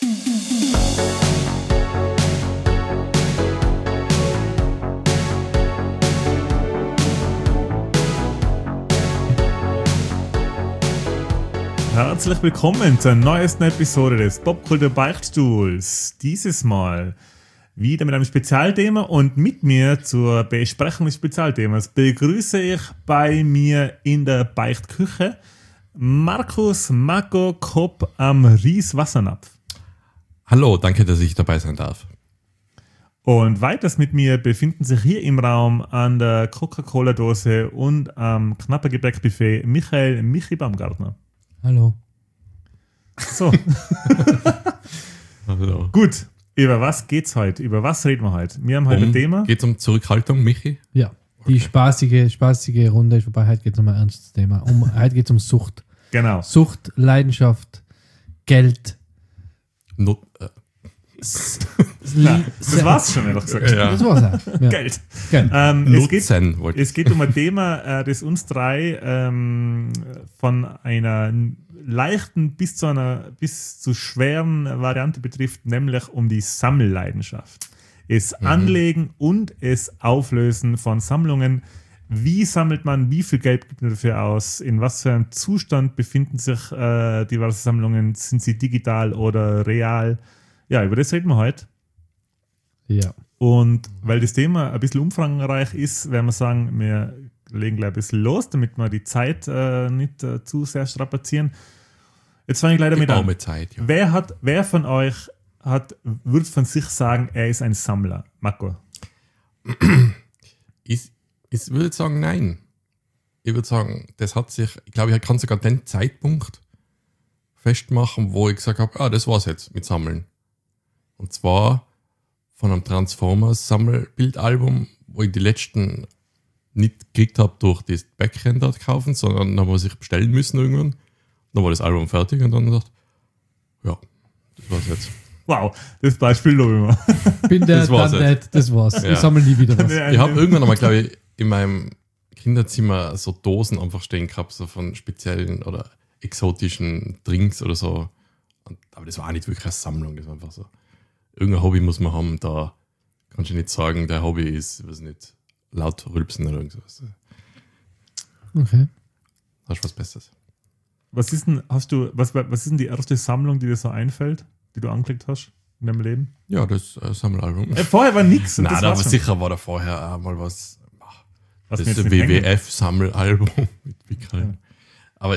Herzlich willkommen zur neuesten Episode des Popkultur Beichtstuhls. Dieses Mal wieder mit einem Spezialthema und mit mir zur Besprechung des Spezialthemas begrüße ich bei mir in der Beichtküche Markus Marco Kopp am Ries-Wassernapf. Hallo, danke, dass ich dabei sein darf. Und weiters mit mir befinden sich hier im Raum an der Coca-Cola-Dose und am Knappergebäckbuffet Michael Michi Baumgartner. Hallo. So. Hallo. Gut, über was geht's heute? Über was reden wir heute? Wir haben heute ein Thema. Geht es um Zurückhaltung, Michi? Ja, die spaßige Runde ist vorbei. Heute geht es um ein ernstes Thema. Heute geht es um Sucht. Genau. Sucht, Leidenschaft, Geld. Das war's schon, ehrlich gesagt. Ja. Das war's auch. Ja. Geld. Es geht um ein Thema, das uns drei von einer leichten bis zu schweren Variante betrifft, nämlich um die Sammelleidenschaft. Es Anlegen und es Auflösen von Sammlungen. Wie sammelt man, wie viel Geld gibt man dafür aus, in was für einem Zustand befinden sich diverse Sammlungen, sind sie digital oder real? Ja, über das reden wir heute. Ja. Und weil das Thema ein bisschen umfangreich ist, werden wir sagen, wir legen gleich ein bisschen los, damit wir die Zeit nicht zu sehr strapazieren. Jetzt fange ich gleich damit an. Zeit, ja. Wer von euch würde von sich sagen, er ist ein Sammler? Marco? Ich würde sagen, nein. Ich würde sagen, das hat sich, ich glaube, ich kann sogar den Zeitpunkt festmachen, wo ich gesagt habe, das war's jetzt mit Sammeln. Und zwar von einem Transformers-Sammelbildalbum, wo ich die letzten nicht gekriegt habe durch das Backend dort kaufen, sondern dann haben wir sich bestellen müssen irgendwann. Dann war das Album fertig und dann dachte ja, das war's jetzt. Wow, das Beispiel lobe ich Bin der Das war's dann nicht, das war's. Ja. Ich sammle nie wieder was. Ich habe irgendwann einmal, glaube ich, in meinem Kinderzimmer so Dosen einfach stehen gehabt, so von speziellen oder exotischen Drinks oder so. Aber das war auch nicht wirklich eine Sammlung, das war einfach so. Irgendein Hobby muss man haben, da kannst du nicht sagen, der Hobby ist, weiß nicht, laut rülpsen oder irgendwas. Okay. Hast du was Besseres? Was ist denn die erste Sammlung, die dir so einfällt, die du angeklickt hast in deinem Leben? Ja, das Sammelalbum. Vorher war nichts. Nein, aber sicher war da vorher auch mal was. Was Das mir jetzt nicht WWF-Sammelalbum mit Wickeln. Ja. Aber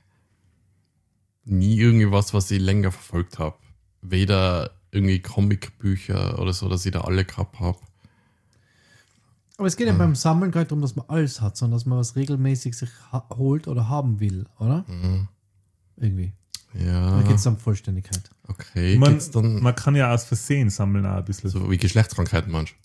nie irgendwie was ich länger verfolgt habe. Weder irgendwie Comicbücher oder so, dass ich da alle gehabt habe. Aber es geht ja beim Sammeln gar nicht darum, dass man alles hat, sondern dass man was regelmäßig sich holt oder haben will, oder? Mhm. Irgendwie. Ja. Da geht es um Vollständigkeit. Okay. Man kann ja aus Versehen sammeln auch ein bisschen. So wie Geschlechtskrankheiten manchmal.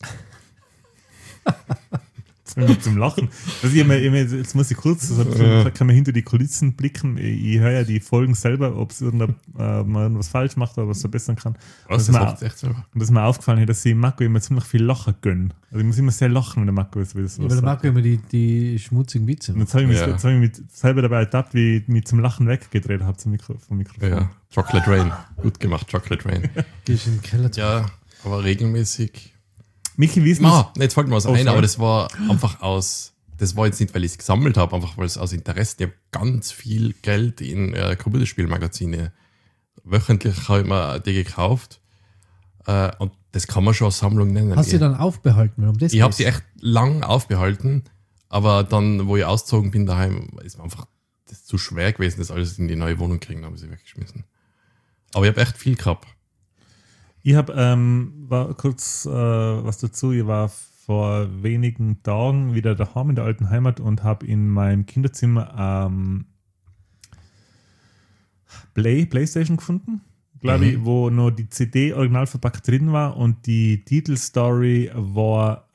Zum Lachen. Also jetzt muss ich kurz, kann man hinter die Kulissen blicken. Ich höre ja die Folgen selber, ob es man irgendwas falsch macht oder was verbessern kann. Was? Und Das macht echt selber. das ist mir aufgefallen, dass ich Marco immer ziemlich viel Lachen gönne. Also ich muss immer sehr lachen, wenn der Marco ist. Ja, weil der Marco immer die schmutzigen Witze Und macht. jetzt habe ich mich selber dabei ertappt, wie ich mich zum Lachen weggedreht habe vom Mikrofon. Ja. Chocolate Rain. Gut gemacht, Chocolate Rain. Gehst in den Keller zu. Ja, aber regelmäßig. Michi, wie ist Jetzt fällt mir was ein, sorry. aber das war einfach das war jetzt nicht, weil ich es gesammelt habe, einfach weil es aus Interesse, ich habe ganz viel Geld in Computerspielmagazine. Wöchentlich habe ich mir die gekauft und das kann man schon als Sammlung nennen. Hast du sie dann aufbehalten? Ich habe sie echt lang aufbehalten, aber dann, wo ich ausgezogen bin daheim, ist mir einfach das zu schwer gewesen, das alles in die neue Wohnung kriegen, habe ich sie weggeschmissen. Aber ich habe echt viel gehabt. Ich habe war kurz was dazu. Ich war vor wenigen Tagen wieder daheim in der alten Heimat und habe in meinem Kinderzimmer Playstation gefunden, glaube ich, wo nur die CD original verpackt drin war und die Titelstory war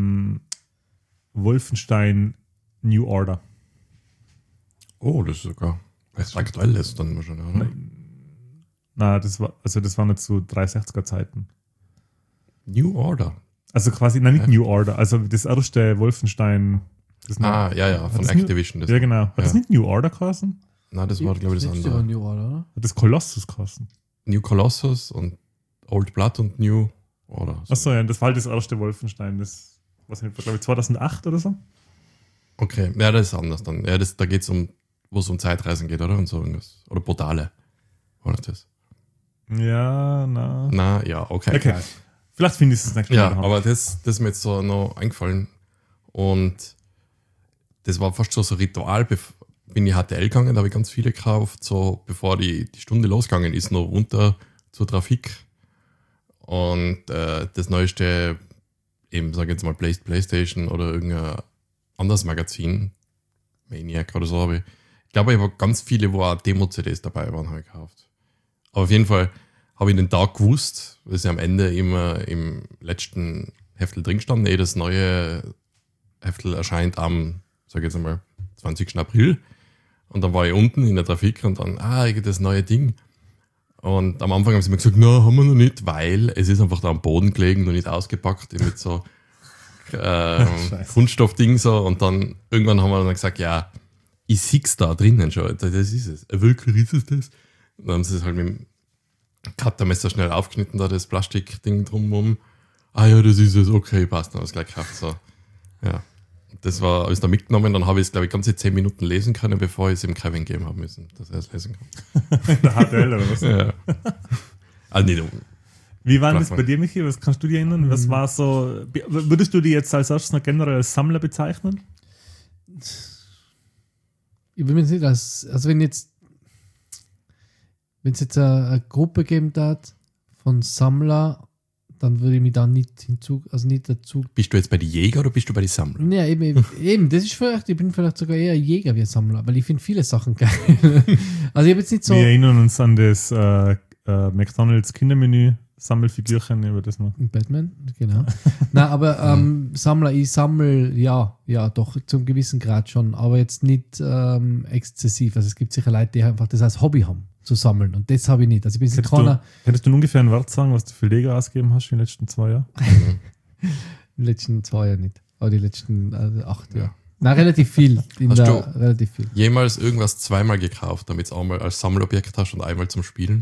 Wolfenstein New Order. Oh, das ist sogar recht aktuelles dann wahrscheinlich, oder? Na, das war nicht zu 360er Zeiten. New Order. Also quasi, nein, nicht New Order, also das erste Wolfenstein. Ja, von Activision. Ja, genau. Hat das nicht New Order geheißen? Nein, das war, glaube ich, das Das andere. war New Order, oder? Hat das Colossus geheißen? New Colossus und Old Blood und New Order. Achso, ja, das war halt das erste Wolfenstein. Das, was nicht, glaube ich, 2008 oder so. Okay, ja, das ist anders dann. Ja, da geht es wo es um Zeitreisen geht, oder? Und so irgendwas. Oder Portale. War das? Ja, na. Na, ja, okay. Vielleicht finde ich es das nächste Mal. Ja, aber das ist mir jetzt so noch eingefallen. Und das war fast schon so ein Ritual. Bin ich HTL gegangen, da habe ich ganz viele gekauft, so bevor die Stunde losgegangen ist, noch runter zur Trafik. Und das neueste, eben, sage ich jetzt mal, PlayStation oder irgendein anderes Magazin, Maniac oder so, habe ich glaube, ich habe ganz viele, wo auch Demo-CDs dabei waren, habe ich gekauft. Aber auf jeden Fall habe ich den Tag gewusst, weil sie am Ende immer im letzten Heftel drin stand. Das neue Heftel erscheint am, sage ich jetzt mal, 20. April. Und dann war ich unten in der Trafik und dann, das neue Ding. Und am Anfang haben sie mir gesagt, na, haben wir noch nicht, weil es ist einfach da am Boden gelegen, noch nicht ausgepackt, mit so Kunststoffding so. Und dann irgendwann haben wir dann gesagt, ja, ich sehe da drinnen schon, das ist es. Wirklich ist es das? Und dann haben sie es halt mit dem Cuttermesser schnell aufgeschnitten, da das Plastikding drumherum. Ja, das ist es, okay, passt, dann habe ich es gleich gekauft. So. Ja. Das war alles da mitgenommen, dann habe ich es, glaube ich, ganze 10 Minuten lesen können, bevor ich es im Kevin geben habe müssen, dass er es lesen kann. In der HTL oder was? Ja. Also nicht Wie war das bei dir, Michi? Was kannst du dir erinnern? Was war so, würdest du die jetzt als erstes noch generell als Sammler bezeichnen? Ich will mir nicht also wenn es jetzt eine Gruppe geben hat von Sammler, dann würde ich mich da nicht dazu. Bist du jetzt bei den Jäger oder bist du bei den Sammlern? Ja, eben, das ist vielleicht, ich bin vielleicht sogar eher Jäger wie ein Sammler, weil ich finde viele Sachen geil. Also ich habe jetzt nicht so. Wir erinnern uns an das McDonalds Kindermenü Sammelfigürchen über das noch. Batman, genau. Nein, aber Sammler, ich sammle, ja, doch zum gewissen Grad schon, aber jetzt nicht exzessiv. Also es gibt sicher Leute, die einfach das als Hobby haben, zu sammeln. Und das habe ich nicht. Also ich bin Könntest du ungefähr einen Wert sagen, was du für Lego ausgegeben hast in den letzten 2 Jahren? Die letzten 2 Jahre nicht. Aber die letzten 8 Jahre. Nein, relativ viel. Relativ viel. Jemals irgendwas zweimal gekauft, damit es einmal als Sammelobjekt hast und einmal zum Spielen?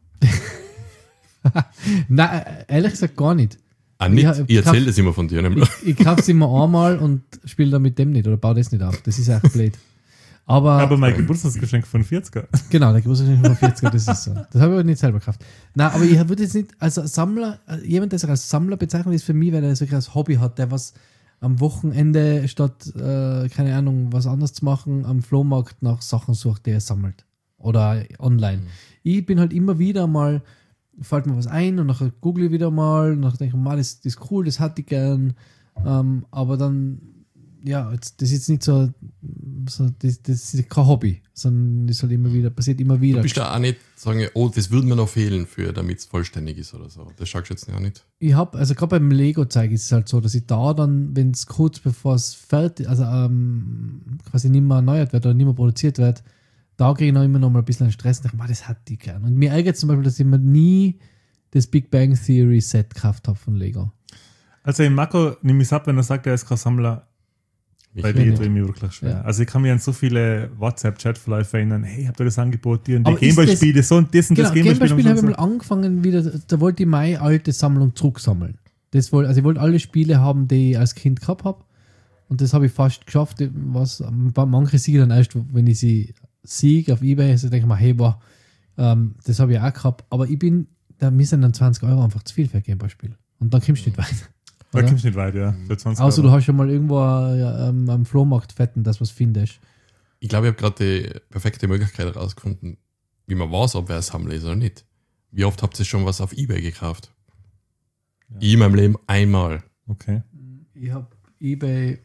Nein, ehrlich gesagt gar nicht. Nicht? Ich erzähle das immer von dir. Ich kaufe es immer einmal und spiele dann mit dem nicht oder baue das nicht auf. Das ist echt blöd. Aber mein Geburtstagsgeschenk von 40er. Genau, der Geburtstagsgeschenk von 40er, das ist so. Das habe ich aber nicht selber gekauft. Nein, aber ich würde jetzt nicht, also Sammler, jemand, der sich als Sammler bezeichnet, ist für mich, weil er das wirklich als Hobby hat, der was am Wochenende statt, keine Ahnung, was anderes zu machen, am Flohmarkt nach Sachen sucht, die er sammelt. Oder online. Ich bin halt immer wieder mal, fällt mir was ein und nachher google ich wieder mal und nachher denke ich, das ist cool, das hatte ich gern. Aber dann, ja, das ist jetzt nicht so das ist kein Hobby, sondern das halt immer wieder, passiert immer wieder. Du bist da auch nicht sagen, das würde mir noch fehlen, damit es vollständig ist oder so. Das schaust du jetzt auch nicht. Ich habe, also gerade beim Lego-Zeug ist es halt so, dass ich da dann, wenn es kurz bevor es fertig, also quasi nicht mehr erneuert wird oder nicht mehr produziert wird, da kriege ich noch immer noch mal ein bisschen Stress und denke, das hat die gern. Und mir ärgert zum Beispiel, dass ich mir nie das Big Bang Theory Set gekauft habe von Lego. Also in Marco nehme ich es ab, wenn er sagt, er ist kein Sammler. Bei dir tue ich mir wirklich schwer. Ja. Also ich kann mich an so viele WhatsApp-Chat-Verläufe erinnern, hey, habt ihr das angeboten? Die und die Gameboy-Spiele, so und das und das Gameboy-Spiel. Gameboy-Spiele habe ich mal angefangen wieder, da wollte ich meine alte Sammlung zurücksammeln. Ich wollte alle Spiele haben, die ich als Kind gehabt habe. Und das habe ich fast geschafft. Manche siege dann erst, wenn ich sie siege auf eBay, also denke ich mir, hey, boah, das habe ich auch gehabt. Aber mir sind dann 20 Euro einfach zu viel für ein Gameboy-Spiel. Und dann kommst du nicht weiter. Da kommst du nicht weit, ja. Außer du hast schon mal irgendwo am Flohmarkt fetten, das was findest. Ich glaube, ich habe gerade die perfekte Möglichkeit herausgefunden, wie man weiß, ob wer es Sammler ist oder nicht. Wie oft habt ihr schon was auf eBay gekauft? Ja. Ich in meinem Leben einmal. Okay. Ich habe eBay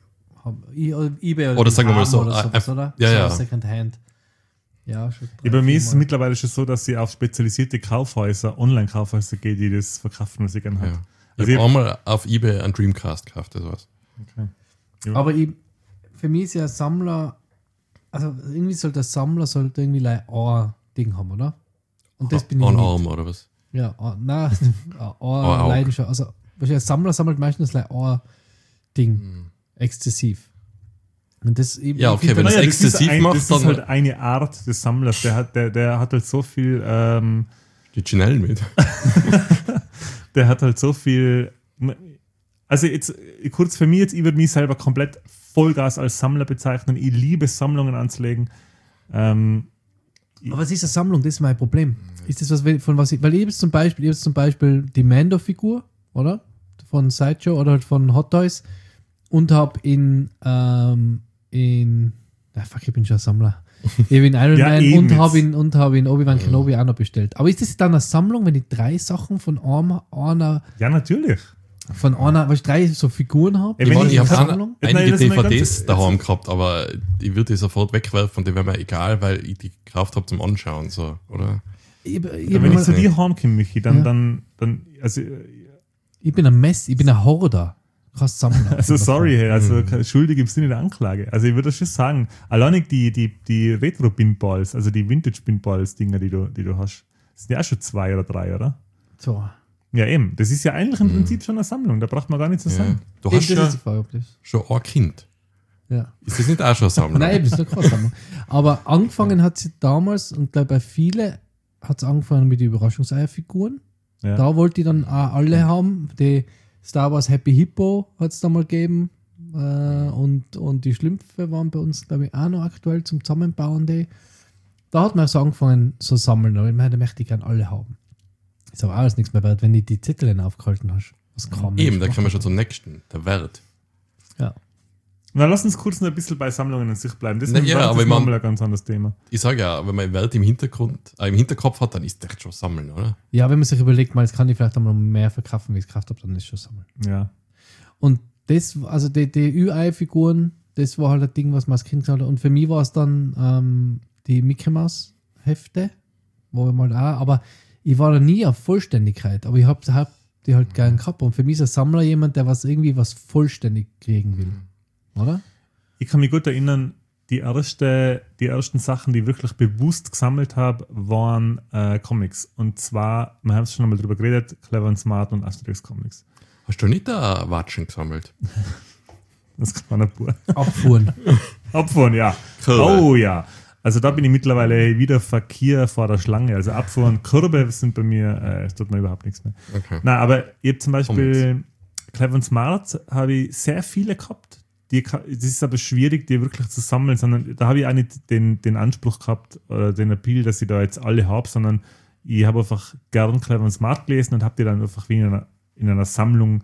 oder sagen wir mal so. Oder sowas, oder? Ja. Secondhand. Ja, schon. Bei mir ist es mittlerweile schon so, dass sie auf spezialisierte Kaufhäuser, Online-Kaufhäuser geht, die das verkaufen, was sie gerne hat. Ja. Ich habe einmal auf eBay einen Dreamcast gekauft, das war's. Okay. Ja. Aber für mich ist ja Sammler, also irgendwie soll der Sammler irgendwie ein Ding haben, oder? Und das bin ich nicht. Ein Arm oder was? Ja, nein, ein Leidenschaft. Also wahrscheinlich ein Sammler sammelt meistens ein Ding exzessiv. Und das eben, ja, okay, wenn das exzessiv macht, das ist halt eine Art des Sammlers. Der hat halt so viel Die schnell mit. Der hat halt so viel. Also jetzt kurz für mich jetzt, ich würde mich selber komplett Vollgas als Sammler bezeichnen. Ich liebe Sammlungen anzulegen. Aber was ist eine Sammlung? Das ist mein Problem. Ist das was, von was ich. Weil ich habe zum Beispiel die Mando-Figur, oder? Von Sideshow oder halt von Hot Toys. Und habe ich bin schon ein Sammler. Ich bin Iron Man und habe ihn Obi-Wan Kenobi auch noch bestellt. Aber ist das dann eine Sammlung, wenn ich 3 Sachen von einer. Ja, natürlich. Von einer, weil ich 3 so Figuren habe? Ich habe einige DVDs daheim gehabt, aber ich würde die sofort wegwerfen und die wäre mir egal, weil ich die gekauft habe zum Anschauen. So, oder? Wenn ich zu dir heimkomme, Michi, dann also. Ich bin ein Horder. Krass Sammler. Also sorry, schuldig im Sinne der Anklage. Also ich würde schon sagen, alleinig die Retro-Pinballs, also die Vintage-Pinballs-Dinger, die du hast, sind ja auch schon 2 oder 3, oder? So. Ja eben, das ist ja eigentlich im Prinzip schon eine Sammlung, da braucht man gar nicht zu sagen. Du hast schon ein Kind. Ja. Ist das nicht auch schon eine Sammlung? Nein, das ist keine Sammlung. Aber angefangen hat sie damals, und glaube bei vielen hat es angefangen mit den Überraschungseierfiguren. Ja. Da wollte ich dann auch alle haben. Die Star Wars Happy Hippo hat es da mal gegeben. Und die Schlümpfe waren bei uns, glaube ich, auch noch aktuell zum Zusammenbauen. Da hat man so angefangen zu sammeln. Aber ich meine, da möchte ich gerne alle haben. Ist aber alles nichts mehr wert, wenn du die Zettel aufgehalten hast. Was kann eben, da kommen wir schon zum nächsten. Der Wert. Ja. Na, lass uns kurz noch ein bisschen bei Sammlungen in sich bleiben. Das ist mal ein ganz anderes Thema. Ich sage ja, wenn man Welt im Hinterkopf hat, dann ist das echt schon Sammeln, oder? Ja, wenn man sich überlegt, jetzt kann ich vielleicht einmal mehr verkaufen, wie ich es gekauft habe, dann ist es schon Sammeln. Ja. Und das, also die Ü-Ei-Figuren, das war halt ein Ding, was man als Kind hatte. Und für mich war es dann die Mickey Mouse Hefte, wo ich mal auch, aber ich war da nie auf Vollständigkeit, aber ich hab die halt gern gehabt. Und für mich ist ein Sammler jemand, der was vollständig kriegen will. Oder? Ich kann mich gut erinnern, die ersten Sachen, die ich wirklich bewusst gesammelt habe, waren Comics. Und zwar, wir haben es schon einmal drüber geredet, Clever and Smart und Asterix Comics. Hast du nicht da Watschen gesammelt? Das kann man pur. Abfuhren, ja. Cool. Oh ja. Also da bin ich mittlerweile wieder Verkehr vor der Schlange. Also Abfuhren, Körbe sind bei mir, es tut mir überhaupt nichts mehr. Okay. Nein, aber ich habe zum Beispiel Clever and Smart habe ich sehr viele gehabt. Es ist aber schwierig, die wirklich zu sammeln, sondern da habe ich auch nicht den Anspruch gehabt oder den Appeal, dass ich da jetzt alle habe, sondern ich habe einfach gern Clever and Smart gelesen und habe die dann einfach wie in einer Sammlung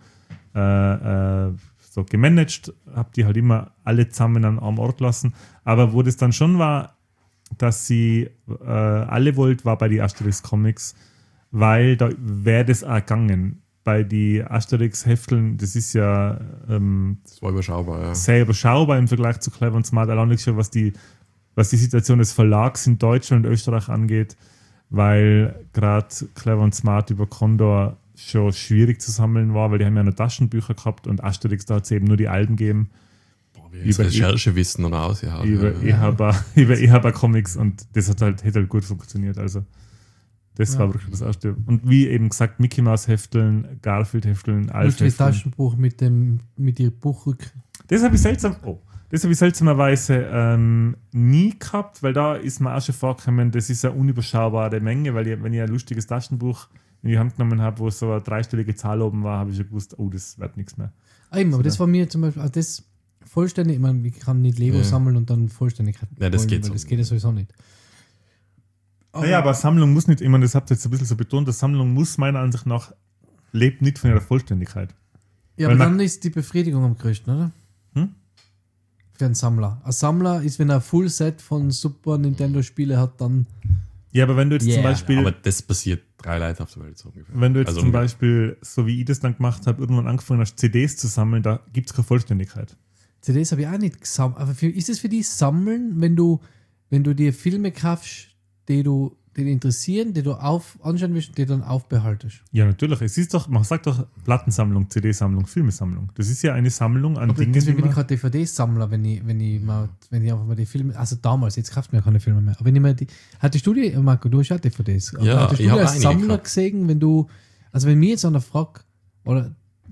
so gemanagt, habe die halt immer alle zusammen an einem Ort lassen. Aber wo das dann schon war, dass sie alle wollt, war bei den Asterix-Comics, weil da wäre das auch gegangen. Bei den Asterix-Hefteln, das ist ja das war überschaubar, ja. Sehr überschaubar im Vergleich zu Clever and Smart, allein schon was die Situation des Verlags in Deutschland und Österreich angeht, weil gerade Clever and Smart über Condor schon schwierig zu sammeln war, weil die haben ja noch Taschenbücher gehabt und Asterix, da hat es eben nur die alten gegeben. Über Recherchewissen oder aus, ja. Über EHB-Comics und das hätte halt gut funktioniert, also das war wirklich das erste. Und wie eben gesagt, Mickey Mouse Hefteln, Garfield Hefteln, Alf Hefteln. Taschenbuch mit dem Buchrück. Das habe ich seltsamerweise nie gehabt, weil da ist mir auch schon vorgekommen, das ist eine unüberschaubare Menge, weil wenn ich ein lustiges Taschenbuch in die Hand genommen habe, wo so eine 3-stellige Zahl oben war, habe ich schon gewusst, oh, das wird nichts mehr. Eben, aber das war mir zum Beispiel, also das vollständig, ich meine, ich kann nicht Lego sammeln und dann Vollständigkeit. Ja, das geht so. Das geht ja sowieso nicht. Naja, aber Sammlung muss nicht, ich meine, das habt ihr jetzt ein bisschen so betont, dass Sammlung muss meiner Ansicht nach lebt nicht von ihrer Vollständigkeit. Ja, aber dann ist die Befriedigung am größten, oder? Für einen Sammler. Ein Sammler ist, wenn er ein Full-Set von Super Nintendo-Spiele hat, dann... Ja, aber wenn du jetzt zum Beispiel... Aber das passiert 3 Leute auf der Welt so ungefähr. Wenn du jetzt zum Beispiel, so wie ich das dann gemacht habe, irgendwann angefangen hast, CDs zu sammeln, da gibt es keine Vollständigkeit. CDs habe ich auch nicht gesammelt. Aber ist es für dich Sammeln, wenn du dir Filme kaufst, die dich interessieren, die du anschauen willst und die dann aufbehaltest? Ja, natürlich. Es ist doch, man sagt doch Plattensammlung, CD-Sammlung, Filmesammlung. Das ist ja eine Sammlung an Dingen, deswegen bin ich gerade DVD-Sammler, wenn ich einfach mal die Filme, also damals, jetzt kaufst du mir keine Filme mehr, aber wenn ich mir hattest du die, Marco, du hast ja DVDs, ja, hattest du die als Sammler gesehen, wenn mir jetzt einer fragt, oder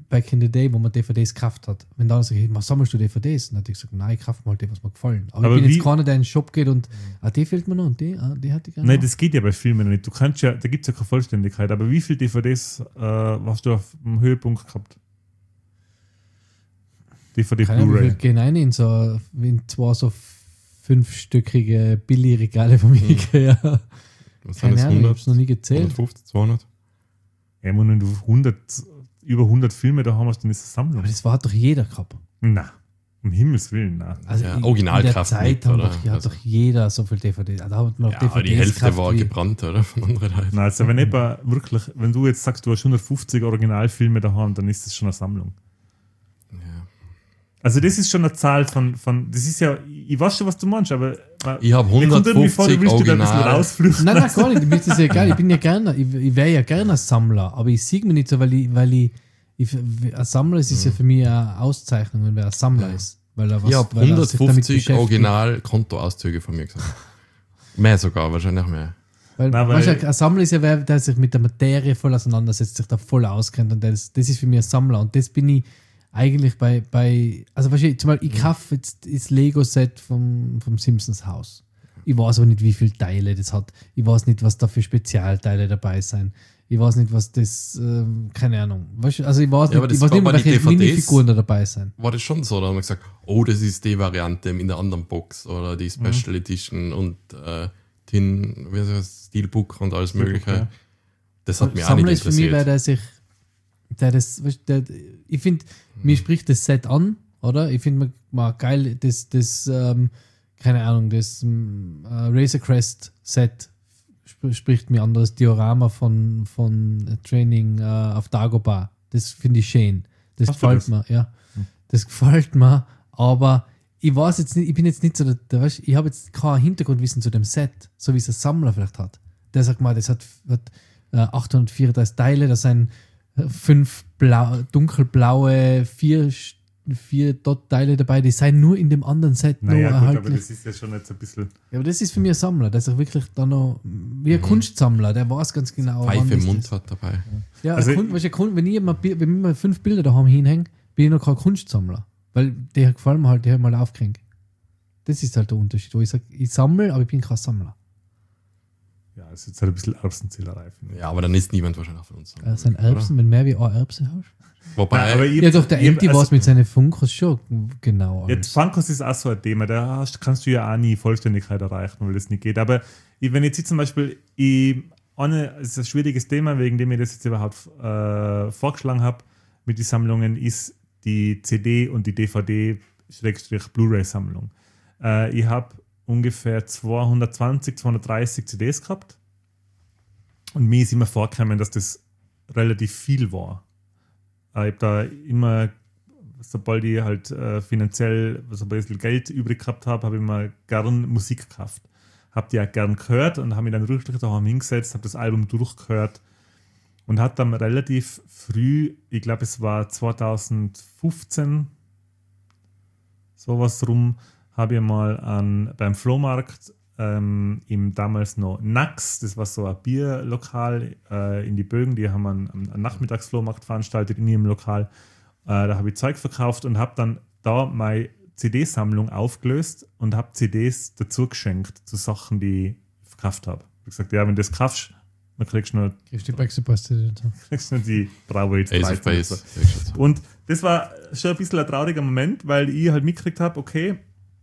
back in the day, wo man DVDs gekauft hat. Wenn dann sagt, hey, sammelst du DVDs? Dann hat ich gesagt, nein, ich kaufe mal die, was mir gefallen. Aber ich bin jetzt keiner, der in den Shop geht und die fehlt mir noch und die hatte ich gerne. Nein, das geht ja bei Filmen noch nicht. Du kannst ja, da gibt es ja keine Vollständigkeit, aber wie viele DVDs hast du auf dem Höhepunkt gehabt? DVD Blu-ray. Wir gehen rein in zwei so 5-stöckige Billigregale von Ikea. Was sind das? 100? Ich hab's noch nie gezählt. 150, 200? Ja, wenn du über 100 Filme da haben, dann ist das Sammlung. Aber das war doch jeder gehabt. Na, um Himmels Willen, na. Also ja, Originalkraft in der Zeit nicht, hat doch jeder so viel DVDs. Da hat man DVDs die Hälfte war gebrannt, oder? Von anderen Leuten. Na, also wenn du jetzt sagst, du hast 150 Originalfilme daheim, dann ist das schon eine Sammlung. Ja. Also das ist schon eine Zahl von das ist ja, ich weiß schon, was du meinst, aber ich habe 150 Original. Nein, gar nicht, mir ist das ja egal, ich bin ja gerne, ich wäre ja gerne ein Sammler, aber ich sehe mich nicht so, weil ich ein Sammler ist ja für mich eine Auszeichnung, wenn wer ein Sammler ist. Weil er was, ich habe 150 Original-Kontoauszüge von mir gesagt. Mehr sogar, wahrscheinlich mehr. Weil ein Sammler ist ja wer, der sich mit der Materie voll auseinandersetzt, sich da voll auskennt und das ist für mich ein Sammler und das bin ich eigentlich bei also wahrscheinlich, zum Beispiel, ich kaufe jetzt das Lego-Set vom Simpsons Haus. Ich weiß aber nicht, wie viele Teile das hat. Ich weiß nicht, was da für Spezialteile dabei sind. Ich weiß nicht, was das, keine Ahnung. Also ich weiß nicht, welche Minifiguren da dabei sind. War das schon so? Da haben wir gesagt, oh, das ist die Variante in der anderen Box oder die Special Edition und wie heißt das, Steelbook und alles Mögliche. Ja. Das hat mich auch nicht interessiert. Sammler ist für mich, weil ich finde, mir spricht das Set an, oder? Ich finde mal geil, das keine Ahnung, das Razor Crest Set spricht mir an, das Diorama von Training auf Dagobah. Das finde ich schön. Das gefällt mir, ja. Das gefällt mir, aber ich weiß jetzt nicht, ich bin jetzt nicht so ich habe jetzt kein Hintergrundwissen zu dem Set, so wie es ein Sammler vielleicht hat. Der sagt mal, das hat 834 Teile, da sind 5 dunkelblaue, 4 Dot-Teile dabei, die sind nur in dem anderen Set naja, noch erhaltlich. Aber das ist ja schon jetzt ein bisschen... Ja, aber das ist für mich ein Sammler, der ist auch wirklich da noch wie ein Kunstsammler, der weiß ganz genau, Pfeife im Mund hat dabei. Ja, also wenn ich mal 5 Bilder daheim hinhänge, bin ich noch kein Kunstsammler, weil die gefallen mir halt, die habe ich mal aufgehängt. Das ist halt der Unterschied, wo ich sage, ich sammle, aber ich bin kein Sammler. Ja, das ist jetzt halt ein bisschen Erbsenzählerei. Ja, aber dann ist niemand wahrscheinlich von uns. Das sind Erbsen, wenn mehr wie eine Erbse hast. Wobei, aber ja, doch, der Empty war es mit seinen Funkos schon genau. Jetzt Funkos ist auch so ein Thema, da kannst du ja auch nie Vollständigkeit erreichen, weil das nicht geht. Aber wenn ich jetzt zum Beispiel, das ist ein schwieriges Thema, wegen dem ich das jetzt überhaupt vorgeschlagen habe mit den Sammlungen, ist die CD und die DVD-Blu-ray-Sammlung. Ich habe ungefähr 220, 230 CDs gehabt und mir ist immer vorgekommen, dass das relativ viel war. Ich habe da immer, sobald ich halt finanziell so ein bisschen Geld übrig gehabt habe, habe ich immer gern Musik gekauft. Habe die auch gern gehört und habe mich dann wirklich daheim hingesetzt, habe das Album durchgehört und hat dann relativ früh, ich glaube es war 2015, sowas rum, habe ich mal beim Flohmarkt im damals noch Nax, das war so ein Bierlokal in die Bögen, die haben einen Nachmittagsflohmarkt veranstaltet in ihrem Lokal. Da habe ich Zeug verkauft und habe dann da meine CD-Sammlung aufgelöst und habe CDs dazu geschenkt zu Sachen, die ich verkauft habe. Ich habe gesagt, ja, wenn du das kaufst, dann kriegst du noch die Bravo jetzt 13. Und das war schon ein bisschen ein trauriger Moment, weil ich halt mitgekriegt habe, okay,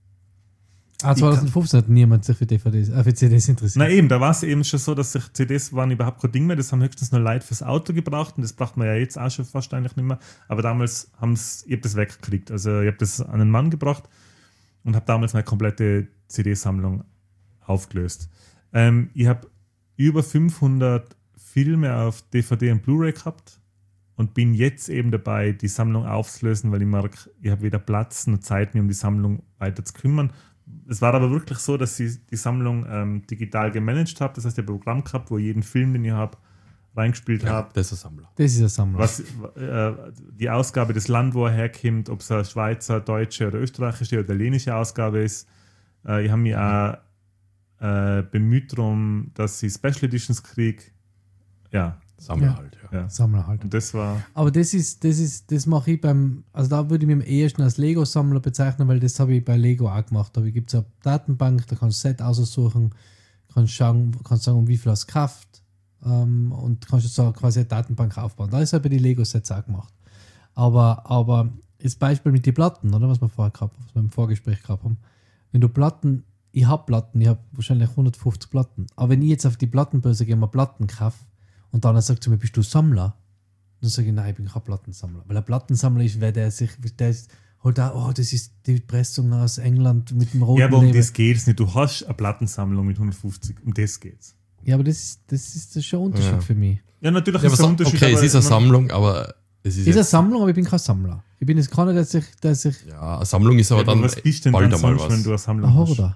2015 hat niemand sich für CDs interessiert. Na eben, da war es eben schon so, dass sich CDs waren überhaupt kein Ding mehr. Das haben höchstens nur Leute fürs Auto gebraucht und das braucht man ja jetzt auch schon fast eigentlich nicht mehr. Aber damals ich habe das weggekriegt. Also ich habe das an einen Mann gebracht und habe damals meine komplette CD-Sammlung aufgelöst. Ich habe über 500 Filme auf DVD und Blu-ray gehabt und bin jetzt eben dabei, die Sammlung aufzulösen, weil ich merke, ich habe weder Platz noch Zeit, mich um die Sammlung weiter zu kümmern. Es war aber wirklich so, dass ich die Sammlung digital gemanagt habe. Das heißt, ich habe ein Programm gehabt, wo jeden Film, den ich habe, reingespielt habe. Das ist ein Sammler. Das ist ein Sammler. Was, die Ausgabe des Land, wo er herkommt, ob es eine Schweizer, deutsche oder österreichische oder italienische Ausgabe ist. Ich habe mich auch bemüht darum, dass ich Special Editions kriege. Ja, Sammler halt, Ja. Sammler halt. Und das war. Aber das mache ich also da würde ich mich am ehesten als Lego-Sammler bezeichnen, weil das habe ich bei Lego auch gemacht. Da gibt es eine Datenbank, da kannst du ein Set aussuchen, kannst sagen, um wie viel es kauft und kannst jetzt so quasi eine Datenbank aufbauen. Da ist halt bei den Lego-Sets auch gemacht. Aber das Beispiel mit den Platten, oder was wir vorher gehabt haben, was wir im Vorgespräch gehabt haben, wenn du Platten, ich habe wahrscheinlich 150 Platten, aber wenn ich jetzt auf die Plattenbörse gehe und mir Platten kaufe und dann sagt zu mir, bist du Sammler? Dann sage ich, nein, ich bin kein Plattensammler. Weil ein Plattensammler ist, der ist halt auch, das ist die Pressung aus England mit dem roten Ja, aber um Label. das geht es nicht. Du hast eine Plattensammlung mit 150, um das geht's. Ja, aber das ist schon ein Unterschied für mich. Ja, natürlich Ja, ist es ein Unterschied. okay, es aber ist eine Sammlung, aber es ist Ist eine Sammlung, aber ich bin kein Sammler. Ich bin jetzt keiner, dass ich ja, eine Sammlung ist aber Ja, dann was bist denn bald dann einmal sonst, wenn was. du eine Sammlung ein hast? Horder.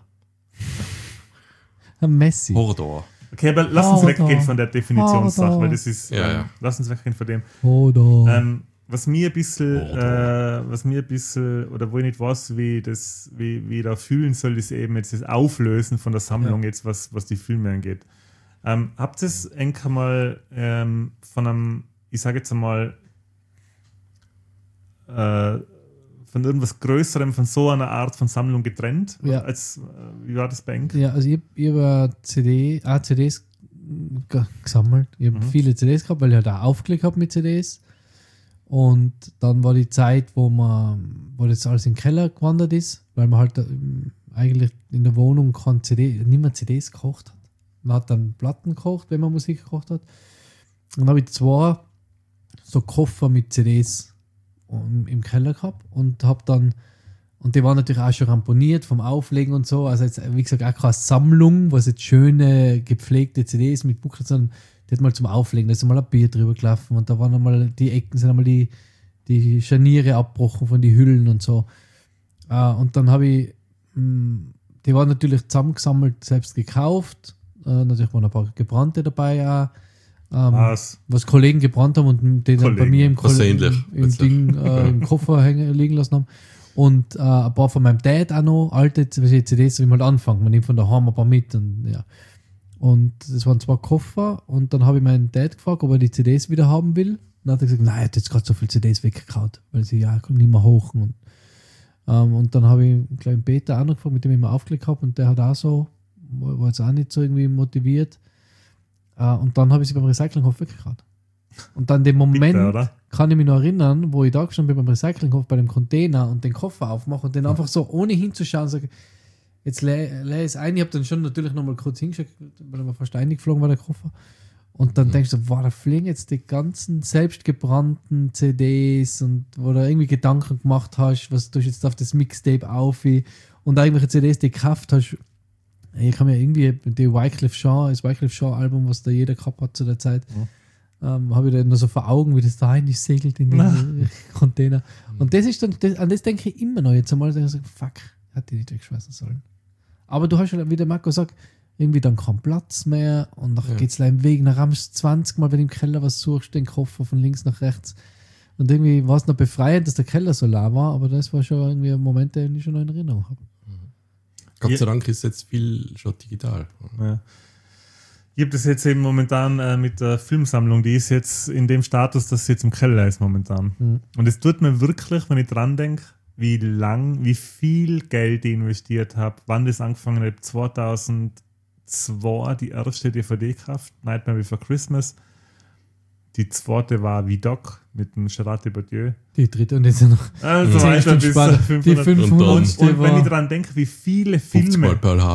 Ein Messi. Hordor. Okay, aber lass uns Horder. weggehen von der Definitionssache, Horder. weil das ist. Ja. Lass uns weggehen von dem. Horder. Was mir ein bisschen, oder wo ich nicht weiß, wie ich da fühlen soll, ist eben jetzt das Auflösen von der Sammlung, jetzt was die Filme angeht. Habt ihr es eigentlich mal von einem, ich sage jetzt einmal, von irgendwas Größerem, von so einer Art von Sammlung getrennt? Ja. Wie war das bei Enk? Ja, also ich habe CDs gesammelt. Ich habe viele CDs gehabt, weil ich halt auch aufgelegt habe mit CDs. Und dann war die Zeit, wo das alles in den Keller gewandert ist, weil man halt eigentlich in der Wohnung nicht mehr CDs gekocht hat. Man hat dann Platten gekocht, wenn man Musik gekocht hat. Und dann habe ich 2 so Koffer mit CDs im Keller gehabt und die waren natürlich auch schon ramponiert vom Auflegen und so. Also jetzt, wie gesagt, auch keine Sammlung, was jetzt schöne, gepflegte CDs mit Booklets, sondern die hat mal zum Auflegen, da ist mal ein Bier drüber gelaufen und da waren einmal die Ecken, sind einmal die Scharniere abgebrochen von den Hüllen und so. Und dann habe ich, die waren natürlich zusammengesammelt, selbst gekauft. Natürlich waren ein paar gebrannte dabei auch. Was Kollegen gebrannt haben und die dann bei mir im Koffer liegen lassen haben. Und ein paar von meinem Dad auch noch, alte CDs, wie man halt anfangen. Man nimmt von daheim ein paar mit. Und das waren 2 Koffer. Und dann habe ich meinen Dad gefragt, ob er die CDs wieder haben will. Und dann hat er gesagt, nein, er hat jetzt gerade so viele CDs weggekaut, weil sie ja nicht mehr hochen. Und dann habe ich, glaube ich, Peter auch noch gefragt, mit dem ich immer aufgelegt habe. Und der hat auch so, war jetzt auch nicht so irgendwie motiviert. Und dann habe ich sie beim Recyclinghof weggekaut. Und dann den Moment Bitte, kann ich mich noch erinnern, wo ich da gestanden bin beim Recyclinghof bei dem Container und den Koffer aufmache und den einfach so ohne hinzuschauen sage, jetzt leer es ein. Ich habe dann schon natürlich noch mal kurz hingeschaut, weil er fast eingeflogen war, der Koffer. Und dann denkst du, wow, da fliegen jetzt die ganzen selbstgebrannten CDs und wo du irgendwie Gedanken gemacht hast, was du jetzt auf das Mixtape auf und irgendwelche CDs, die du gekauft hast. Ich kann mir irgendwie das Wycliffe Jean Album, was da jeder gehabt hat zu der Zeit, habe ich dann nur so vor Augen, wie das da rein segelt in den Container. Und das ist dann, an das denke ich immer noch jetzt einmal, dass ich sage, fuck, hätte ich nicht wegschmeißen sollen. Aber du hast ja, wie der Marco sagt, irgendwie dann keinen Platz mehr und dann geht es im Weg, dann rammst du 20 Mal, wenn du im Keller was suchst, den Koffer von links nach rechts. Und irgendwie war es noch befreiend, dass der Keller so leer war, aber das war schon irgendwie ein Moment, den ich schon noch in Erinnerung habe. Gott sei Dank ist jetzt viel schon digital. Ja. Ich habe das jetzt eben momentan mit der Filmsammlung, die ist jetzt in dem Status, dass sie jetzt im Keller ist momentan. Und es tut mir wirklich, wenn ich dran denke, wie viel Geld ich investiert habe, wann das angefangen hat. 2002 die erste DVD gekauft, Nightmare Before Christmas. Die zweite war Vidoc mit dem Gerard Depardieu. Die dritte und jetzt noch also weiter bis 500. Die 500. Und wenn ich daran denke, wie viele Filme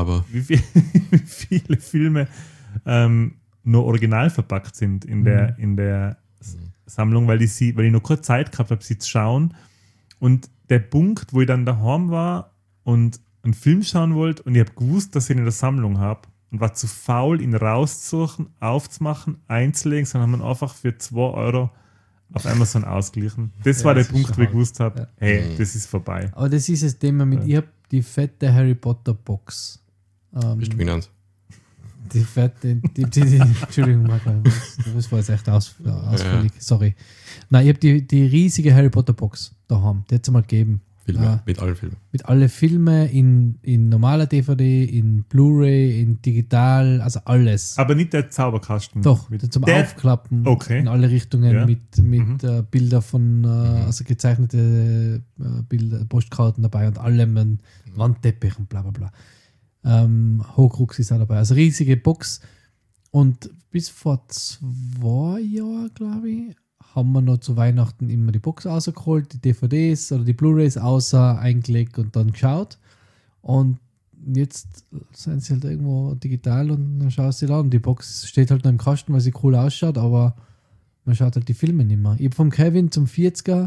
nur original verpackt sind in der Sammlung, weil ich nur kurz Zeit gehabt habe, sie zu schauen. Und der Punkt, wo ich dann daheim war und einen Film schauen wollte und ich habe gewusst, dass ich ihn in der Sammlung habe und war zu faul, ihn rauszusuchen, aufzumachen, einzulegen, sondern haben wir einfach für 2 € auf Amazon ausgeglichen. Das war der Punkt, wo ich gewusst habe, hey, das ist vorbei. Aber das ist das Thema mit, ich habe die fette Harry Potter Box. Bist du genannt? Die fette, Entschuldigung, Marco, das war jetzt echt ausführlich, sorry. Nein, ich habe die riesige Harry Potter Box daheim, die hat es mal gegeben. Filme, mit allen Filmen. Mit allen Filmen in normaler DVD, in Blu-ray, in digital, also alles. Aber nicht der Zauberkasten. Doch, zum Aufklappen in alle Richtungen mit Bilder von, also gezeichnete Bilder, Postkarten dabei und allem, Wandteppich und bla bla bla. Horcrux ist auch dabei. Also riesige Box. Und bis vor 2 Jahren, glaube ich, haben wir noch zu Weihnachten immer die Box rausgeholt, die DVDs oder die Blu-rays eingelegt und dann geschaut. Und jetzt sind sie halt irgendwo digital und dann schaust du sie an. Die Box steht halt noch im Kasten, weil sie cool ausschaut, aber man schaut halt die Filme nicht mehr. Ich habe vom Kevin zum 40er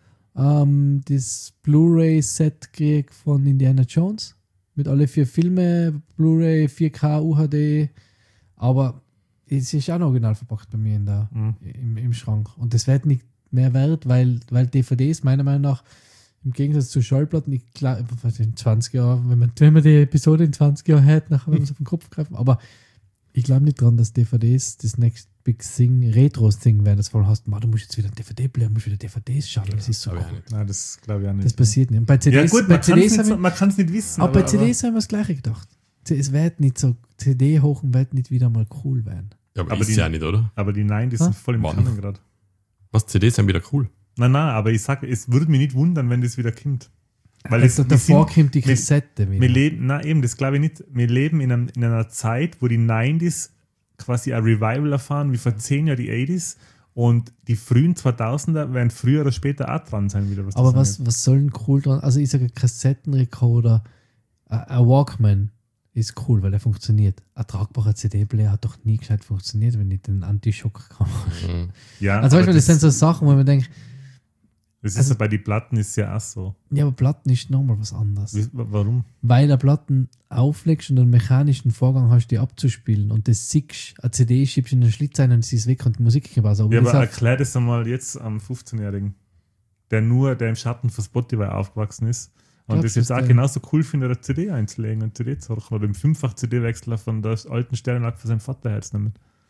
das Blu-ray-Set gekriegt von Indiana Jones mit alle 4 Filme, Blu-ray, 4K, UHD, aber es ist auch noch original verpackt bei mir im Schrank. Und das wird nicht mehr wert, weil DVDs meiner Meinung nach im Gegensatz zu Schallplatten, ich glaube, in 20 Jahren, wenn man die Episode in 20 Jahren hat, nachher werden wir es auf den Kopf greifen. Aber ich glaube nicht dran, dass DVDs das Next Big Thing, Retro-Thing werden, das voll hast. Du musst jetzt wieder ein DVD-Player, musst wieder DVDs schauen. Das ist so cool. Nein, das glaube ich auch nicht. Das passiert nicht. Und bei CDs, ja gut, man kann es nicht wissen. Aber bei CDs haben wir das Gleiche gedacht. Es wird nicht so, CD hoch und wird nicht wieder mal cool werden. Ja, aber ist ja nicht, oder? Aber die 90s sind voll im Kanon gerade. Was, CDs sind wieder cool? Nein, aber ich sage, es würde mich nicht wundern, wenn das wieder kommt. Weil davor kommt die Kassette wieder. Wir leben, eben, das glaube ich nicht. Wir leben in einer Zeit, wo die 90s quasi ein Revival erfahren, wie vor 10 Jahren die 80s. Und die frühen 2000er werden früher oder später auch dran sein. Wieder, aber was soll denn cool dran? Also ich sage, Kassettenrekorder, ein Walkman ist cool, weil er funktioniert. Ein tragbarer CD-Player hat doch nie gescheit funktioniert, wenn nicht den Anti-Schock kam. Ja, also zum Beispiel, das sind so Sachen, wo man denkt, das ist ja bei den Platten ist ja auch so. Ja, aber Platten ist nochmal was anderes. Warum? Weil der Platten auflegst und einen mechanischen Vorgang hast, die abzuspielen und das siehst, eine CD schiebst in den Schlitz ein und sie ist weg und die Musik geht was. Ja, aber erklär das einmal jetzt am 15-Jährigen, der im Schatten von Spotify aufgewachsen ist und das jetzt auch genauso cool findet, eine CD einzulegen und CD zu horchen oder im 5-fach-CD-Wechsler von der alten Sternenlack von seinem Vater herzunehmen.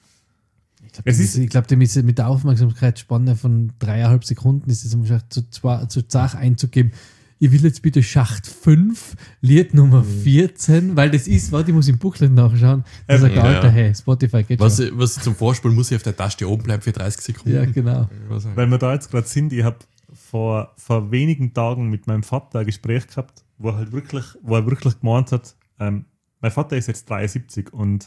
Ich glaube, mit der Aufmerksamkeitsspanne von 3,5 Sekunden ist es zu zart einzugeben. Ich will jetzt bitte Schacht 5, Lied Nummer 14, weil das ist, warte, ich muss im Booklet nachschauen. Da sagt der Alter, hey, Spotify geht schon. Was ich zum Vorspulen muss ich auf der Taste oben bleiben für 30 Sekunden. Ja, genau. Weil wir da jetzt gerade sind, ich habe vor wenigen Tagen mit meinem Vater ein Gespräch gehabt, wo er wirklich gemeint hat, mein Vater ist jetzt 73 und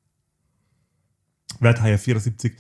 wird heuer 74,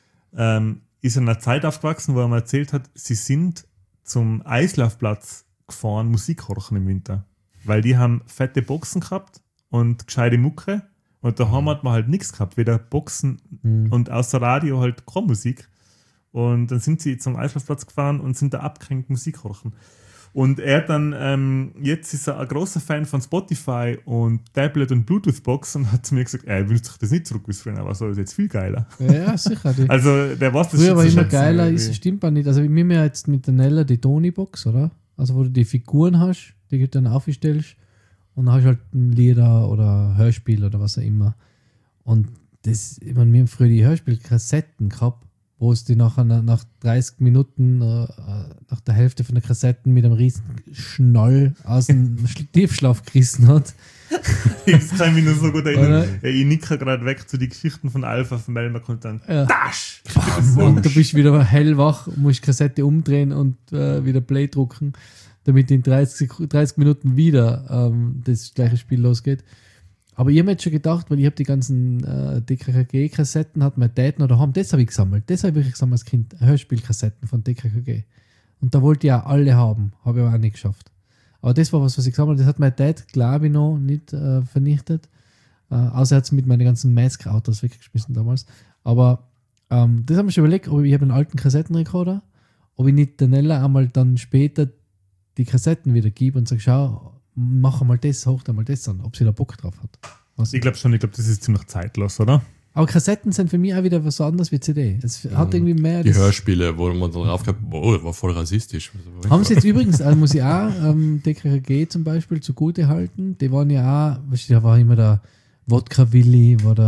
ist in einer Zeit aufgewachsen, wo er mir erzählt hat, sie sind zum Eislaufplatz gefahren, Musik horchen im Winter. Weil die haben fette Boxen gehabt und gescheite Mucke und daheim hat man halt nichts gehabt, weder Boxen und außer Radio halt keine Musik. Und dann sind sie zum Eislaufplatz gefahren und sind da abgehängt Musik horchen. Und er dann, jetzt ist er ein großer Fan von Spotify und Tablet und Bluetooth-Box und hat zu mir gesagt, er wünscht sich das nicht zurück, wie es früher war, so ist jetzt viel geiler. Ja, sicher. Also der weiß das früher war immer geiler, ist, stimmt auch nicht. Also wir haben ja jetzt mit der Nella die Tony-Box, oder? Also wo du die Figuren hast, die du dann aufstellst und dann hast du halt ein Lieder oder Hörspiel oder was auch immer. Und das, ich meine, wir haben früher die Hörspielkassetten gehabt, wo es die nach 30 Minuten, nach der Hälfte von der Kassetten mit einem riesen Schnall aus dem Tiefschlaf gerissen hat. Das kann ich mich nur so gut erinnern. Ja, ich nicke gerade weg zu den Geschichten von Alpha von Melmac und dann Dash! Und du bist wieder hellwach, musst die Kassette umdrehen und wieder Play drucken, damit in 30 Minuten wieder das gleiche Spiel losgeht. Aber ich habe mir jetzt schon gedacht, weil ich habe die ganzen DKKG-Kassetten, hat mein Dad noch daheim, das habe ich gesammelt. Das habe ich gesammelt als Kind, Hörspielkassetten von DKKG. Und da wollte ich auch alle haben, habe ich aber auch nicht geschafft. Aber das war was ich gesammelt habe, das hat mein Dad, glaube ich, noch nicht vernichtet. Außer er hat es mit meinen ganzen Mask-Autos weggeschmissen damals. Aber das haben wir schon überlegt, ob ich habe einen alten Kassettenrekorder, ob ich nicht der Nella einmal dann später die Kassetten wieder gebe und sage, schau, mach einmal das, hoch einmal das an, ob sie da Bock drauf hat. Ich glaube schon, das ist ziemlich zeitlos, oder? Aber Kassetten sind für mich auch wieder was anderes wie CD. Es hat irgendwie mehr... Die Hörspiele, wo man dann drauf gehabt, war voll rassistisch. Haben sie jetzt übrigens, also muss ich auch DKKG zum Beispiel zugute halten, die waren ja auch, da war immer der Wodka-Willi, war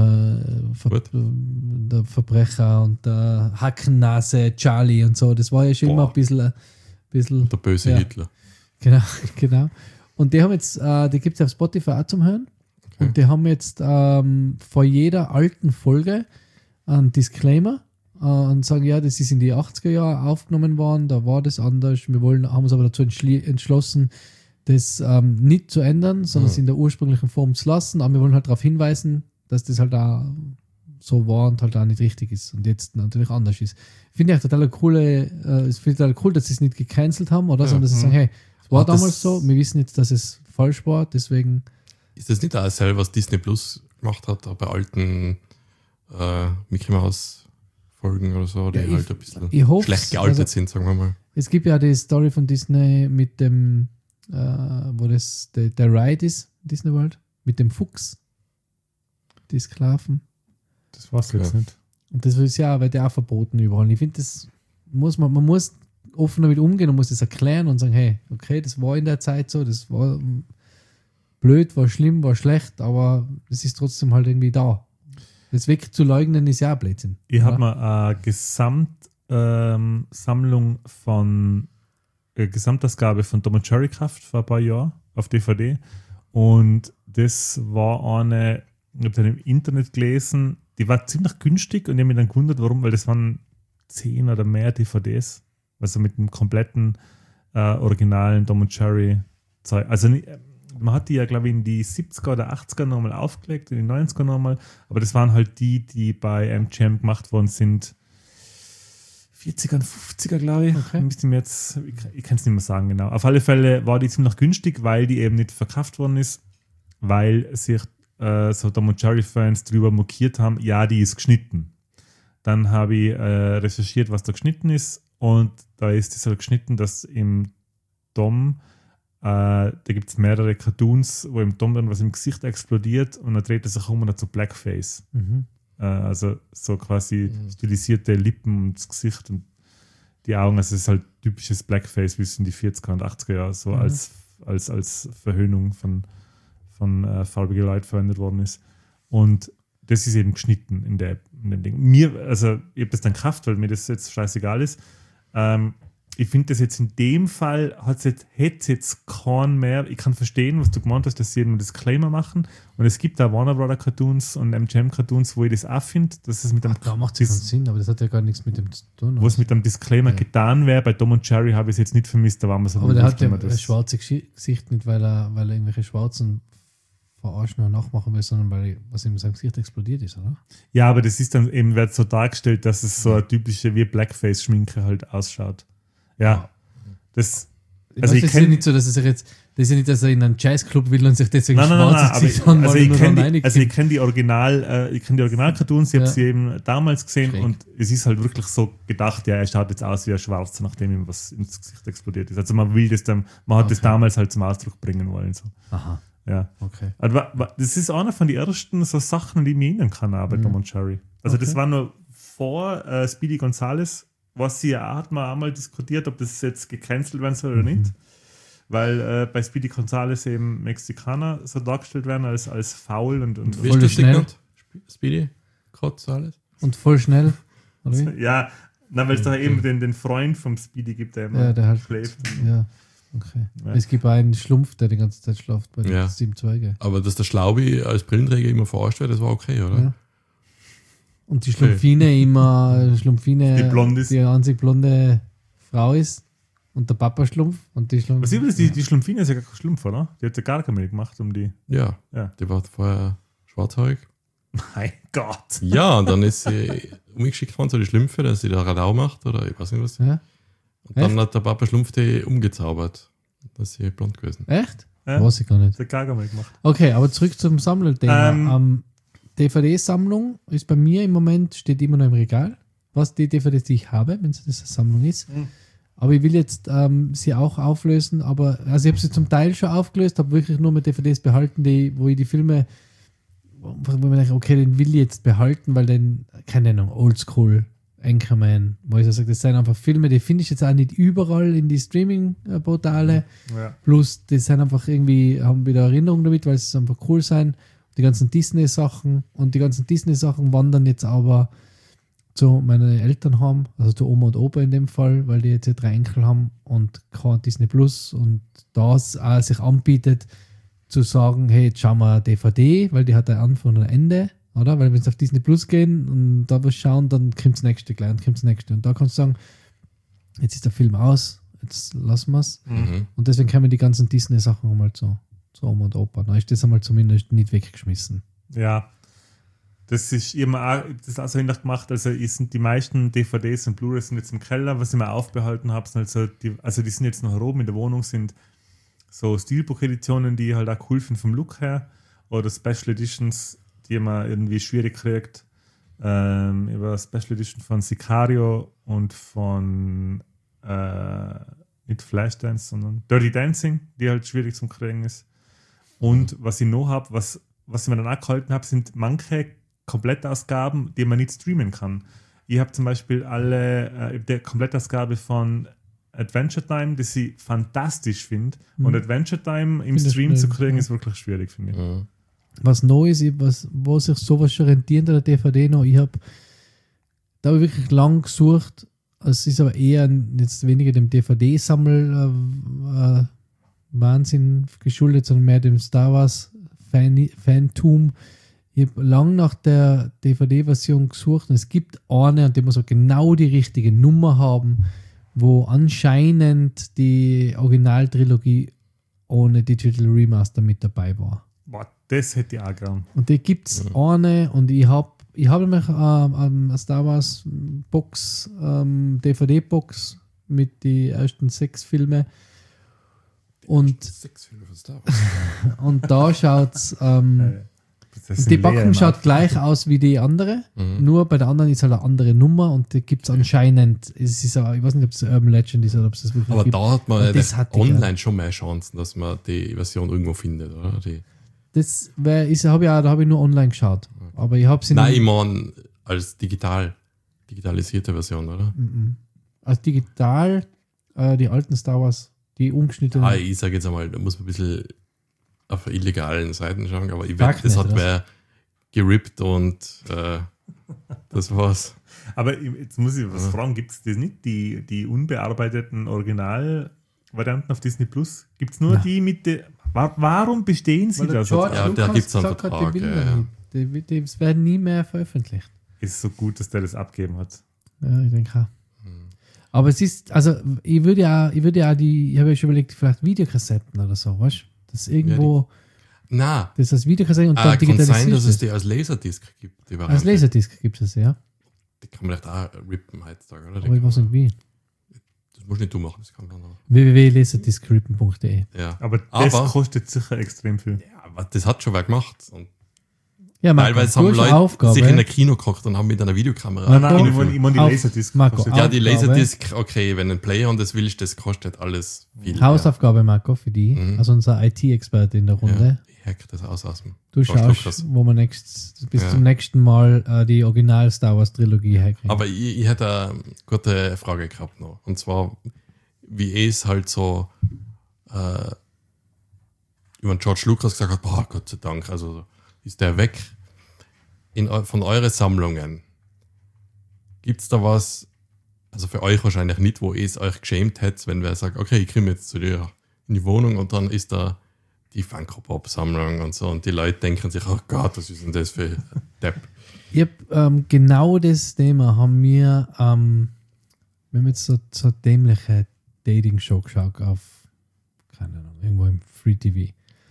der Verbrecher und der Hackennase Charlie und so, das war ja schon immer ein bisschen der böse Hitler. Genau. Und die haben jetzt, die gibt es auf Spotify auch zum Hören. Okay. Und die haben jetzt vor jeder alten Folge einen Disclaimer und sagen, ja, das ist in die 80er Jahre aufgenommen worden, da war das anders. Wir haben uns aber dazu entschlossen, das nicht zu ändern, sondern es in der ursprünglichen Form zu lassen. Aber wir wollen halt darauf hinweisen, dass das halt da so war und halt auch nicht richtig ist und jetzt natürlich anders ist. Finde ich total cool, dass sie es nicht gecancelt haben, oder? Sondern dass sie sagen, hey, es war damals so, wir wissen jetzt, dass es falsch war, deswegen. Ist das nicht auch dasselbe, was Disney Plus gemacht hat, bei alten Mickey Mouse Folgen oder so, die halt ein bisschen schlecht gealtet sind, sagen wir mal. Es gibt ja die Story von Disney mit dem, wo das der Ride ist, Disney World, mit dem Fuchs, die Sklaven. Das war's jetzt nicht. Und das ist ja, weil der auch verboten überall. Ich finde, das muss man muss offen damit umgehen und muss das erklären und sagen, hey, okay, das war in der Zeit so, das war blöd, war schlimm, war schlecht, aber es ist trotzdem halt irgendwie da. Das wegzuleugnen ist ja auch Blödsinn. Ich habe mal eine Gesamtsammlung von Gesamtausgabe von Tom und Jerry gekauft vor ein paar Jahren auf DVD und das war eine, ich habe dann im Internet gelesen, die war ziemlich günstig und ich habe mich dann gewundert, warum, weil das waren 10 oder mehr DVDs, also mit einem kompletten originalen Tom und Jerry Zeug. Also man hat die ja, glaube ich, in die 70er oder 80er nochmal aufgelegt, in die 90er nochmal, aber das waren halt die bei MGM gemacht worden sind, 40er und 50er, glaube ich. Okay. Ich kann es nicht mehr sagen, genau. Auf alle Fälle war die ziemlich günstig, weil die eben nicht verkauft worden ist, weil sich so Tom und Jerry-Fans drüber mokiert haben, ja, die ist geschnitten. Dann habe ich recherchiert, was da geschnitten ist und da ist es halt geschnitten, dass im Tom da gibt es mehrere Cartoons, wo im Tom dann was im Gesicht explodiert und dann dreht er sich um und hat so Blackface. Also so quasi stilisierte Lippen und das Gesicht und die Augen. Also es ist halt typisches Blackface, wie es in die 40er und 80er Jahre so als Verhöhnung von farbige Leute verwendet worden ist. Und das ist eben geschnitten in dem Ding. Ich habe das dann gekauft, weil mir das jetzt scheißegal ist. Ich finde das jetzt in dem Fall hätte es jetzt keinen mehr. Ich kann verstehen, was du gemeint hast, dass sie eben Disclaimer machen. Und es gibt da Warner Brother Cartoons und MGM Cartoons, wo ich das auch finde, dass es mit einem. Da macht es schon Sinn, aber das hat ja gar nichts mit dem zu tun. Wo es mit einem Disclaimer getan wäre. Bei Tom und Jerry habe ich es jetzt nicht vermisst, da war man so. Aber der hat ja das schwarze Gesicht nicht, weil er irgendwelche Schwarzen verarschen und nachmachen will, sondern weil was in seinem Gesicht explodiert ist, oder? Ja, aber das ist dann eben, wird so dargestellt, dass es so eine typische wie Blackface-Schminke halt ausschaut. Ja, das. Also das ist ja nicht so, dass das ist ja nicht, dass er in einen Jazzclub will und sich deswegen schwarz Gesicht anmalen. Ich kenne die Original-Cartoons, ich habe sie eben damals gesehen und es ist halt wirklich so gedacht, ja, er schaut jetzt aus wie ein Schwarzer, nachdem ihm was ins Gesicht explodiert ist. Also man hat das damals halt zum Ausdruck bringen wollen. So. Aha. Ja. Okay. Aber das ist einer von den ersten so Sachen, die ich mir erinnern kann, auch bei Tom und Jerry. Also das war nur vor Speedy Gonzales, was sie ja hat man einmal diskutiert, ob das jetzt gecancelt werden soll oder nicht. Weil bei Speedy Gonzales eben Mexikaner so dargestellt werden als faul und voll schnell. Speedy Gonzales. Und voll schnell. Oder wie? Ja, weil es da eben den Freund vom Speedy gibt, der immer der halt schläft. Ja. Okay. Ja. Es gibt einen Schlumpf, der die ganze Zeit schlaft bei den 7 Zweige. Aber dass der Schlaubi als Brillenträger immer verarscht wird, das war okay, oder? Ja. Und die Schlumpfine die einzig blonde Frau ist und der Papa Schlumpf und die Schlumpf. Was ist die Schlumpfine ist ja gar kein Schlumpf, oder? Die hat ja gar keine gemacht um die. Ja. Die war vorher schwarzhaarig. Mein Gott. Ja, und dann ist sie umgeschickt worden zu die Schlümpfe, dass sie da Radau macht oder ich weiß nicht was. Ja. Und dann hat der Papa Schlumpf die umgezaubert. Da ist sie blond gewesen. Echt? Ja. Weiß ich gar nicht. Das hat gar nicht gemacht. Okay, aber zurück zum Sammlerthema. DVD-Sammlung ist bei mir im Moment, steht immer noch im Regal, was die DVDs, die ich habe, wenn es das eine Sammlung ist. Aber ich will jetzt sie auch auflösen, ich habe sie zum Teil schon aufgelöst, habe wirklich nur mit DVDs behalten, wo ich die Filme, wo man denkt, okay, den will ich jetzt behalten, weil den, keine Ahnung, Oldschool, Anchorman, wo ich so sage, das sind einfach Filme, die finde ich jetzt auch nicht überall in die Streaming-Portale. Ja. Plus, die sind einfach irgendwie, haben wieder Erinnerungen damit, weil sie einfach cool sein. Die ganzen Disney-Sachen wandern jetzt aber zu meinen Eltern haben, also zu Oma und Opa in dem Fall, weil die jetzt 3 Enkel haben und kein Disney Plus und das auch sich anbietet, zu sagen, hey, jetzt schauen wir eine DVD, weil die hat ein Anfang und ein Ende, oder? Weil wenn sie auf Disney Plus gehen und da was schauen, dann kommt das nächste gleich und kommt das nächste. Und da kannst du sagen, jetzt ist der Film aus, jetzt lassen wir es. Und deswegen können wir die ganzen Disney-Sachen einmal zu Oma und Opa. Dann ist das einmal zumindest nicht weggeschmissen. Ja. Das ist immer auch, das auch so ähnlich gemacht. Also sind die meisten DVDs und Blu-rays sind jetzt im Keller, was ich mir aufbehalten habe, sind die sind jetzt noch oben in der Wohnung, sind so Steelbook-Editionen, die ich halt auch cool finde vom Look her, oder Special Editions, die man irgendwie schwierig kriegt. Über Special Edition von Sicario und von nicht Flashdance, sondern Dirty Dancing, die halt schwierig zum Kriegen ist. Und was ich noch habe, was ich mir dann auch gehalten habe, sind manche Komplettausgaben, die man nicht streamen kann. Ich habe zum Beispiel die Komplettausgabe von Adventure Time, das ich fantastisch finde. Und Adventure Time im Stream zu kriegen, ist wirklich schwierig, finde ich. Ja. Was neu ist, wo sich sowas schon rentiert an der DVD noch, da habe ich wirklich lang gesucht. Es ist aber eher jetzt weniger dem DVD-Sammel Wahnsinn geschuldet, sondern mehr dem Star Wars Fantum. Ich habe lang nach der DVD-Version gesucht und es gibt eine, und die muss auch genau die richtige Nummer haben, wo anscheinend die Originaltrilogie ohne Digital Remaster mit dabei war. Boah, das hätte ich auch gern. Und die gibt es eine und ich habe nämlich eine Star Wars Box, DVD-Box mit den ersten 6 Filmen. Und 6 Filme von Star Wars. und da schaut es die Packung schaut gleich aus wie die andere, nur bei der anderen ist halt eine andere Nummer und da gibt es anscheinend, ich weiß nicht, ob es Urban Legend ist oder ob es das wirklich aber gibt. da hat man online schon mehr Chancen, dass man die Version irgendwo findet, oder? Das habe ich nur online geschaut. Aber ich habe sie Nein, ich meine als digitalisierte Version, oder? Als digital die alten Star Wars, die umgeschnittenen. Ich sage jetzt einmal, da muss man ein bisschen auf illegalen Seiten schauen, aber ich wette, das hat wer gerippt und das war's. Aber jetzt muss ich was fragen, gibt es das nicht, die unbearbeiteten Originalvarianten auf Disney Plus? Gibt es nur die mit der... Warum bestehen sie da so? Ja, da gibt es einen Vertrag. Die werden nie mehr veröffentlicht. Ist so gut, dass der das abgegeben hat. Ja, ich denke auch. Aber es ist, also ich habe ja schon überlegt, vielleicht Videokassetten oder so, weißt du? Das irgendwo... Ja, das ist Videokassetten und dann digitalisiert. Kann sein, dass es die als Laserdisc gibt. Als Laserdisc gibt es, ja. Die kann man vielleicht auch rippen heutzutage, oder? Aber ich weiß nicht wie. Das musst nicht du machen, das kann man auch. www.laserdiscrippen.de. Ja. Aber das kostet sicher extrem viel. Ja, aber das hat schon wer gemacht. Und ja, teilweise haben Leute sich in ein Kino gekocht und haben mit einer Videokamera. Nein, ich meine die Laserdisc. Ja, die Laserdisc, okay, wenn ein Player und das willst, das kostet alles viel. Hausaufgabe, Marco, für die. Also unser IT-Experte in der Runde. Ja, ich hack das aus dem. Du schaust, wo wir bis zum nächsten Mal die Original Star Wars Trilogie herkriegen. Aber ich hätte eine gute Frage gehabt noch. Und zwar, wie es halt so über George Lucas gesagt hat, boah, Gott sei Dank, also ist der weg. Von euren Sammlungen, gibt es da was, also für euch wahrscheinlich nicht, wo es euch geschämt hätte, wenn wer sagt, okay, ich komme jetzt zu dir in die Wohnung und dann ist da die Funko-Pop-Sammlung und so und die Leute denken sich, oh Gott, was ist denn das für Depp? Ich habe genau das Thema, haben wir haben jetzt so dämliche Dating-Show geschaut auf, keine Ahnung, irgendwo im Free TV.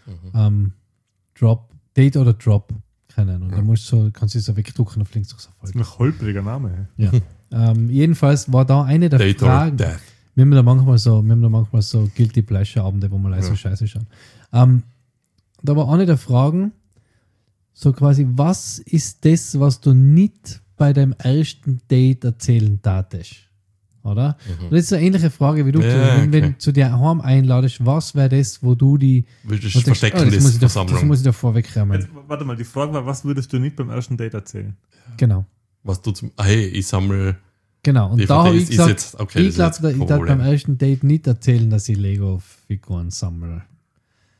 Date oder Drop. Keine Ahnung. Da kannst du so wegdrucken und fliegst durchs Erfolg. Das ist ein holpriger Name. Ja. Jedenfalls war da eine der Date Fragen. Or Death. Wir haben da manchmal so Guilty Pleasure Abende, wo wir leise Scheiße schauen. Da war eine der Fragen, so quasi, was ist das, was du nicht bei deinem ersten Date erzählen darfst? Oder? Und das ist eine ähnliche Frage, wie du wenn du zu dir heim einladest, was wäre das, wo du die... Willst du verstecken, das muss ich da vorwegräumen. Warte mal, die Frage war, was würdest du nicht beim ersten Date erzählen? Genau. Was du hey, ich sammle... Genau, und DVDs da habe ich gesagt, ich glaube, ich darf beim ersten Date nicht erzählen, dass ich Lego-Figuren sammle.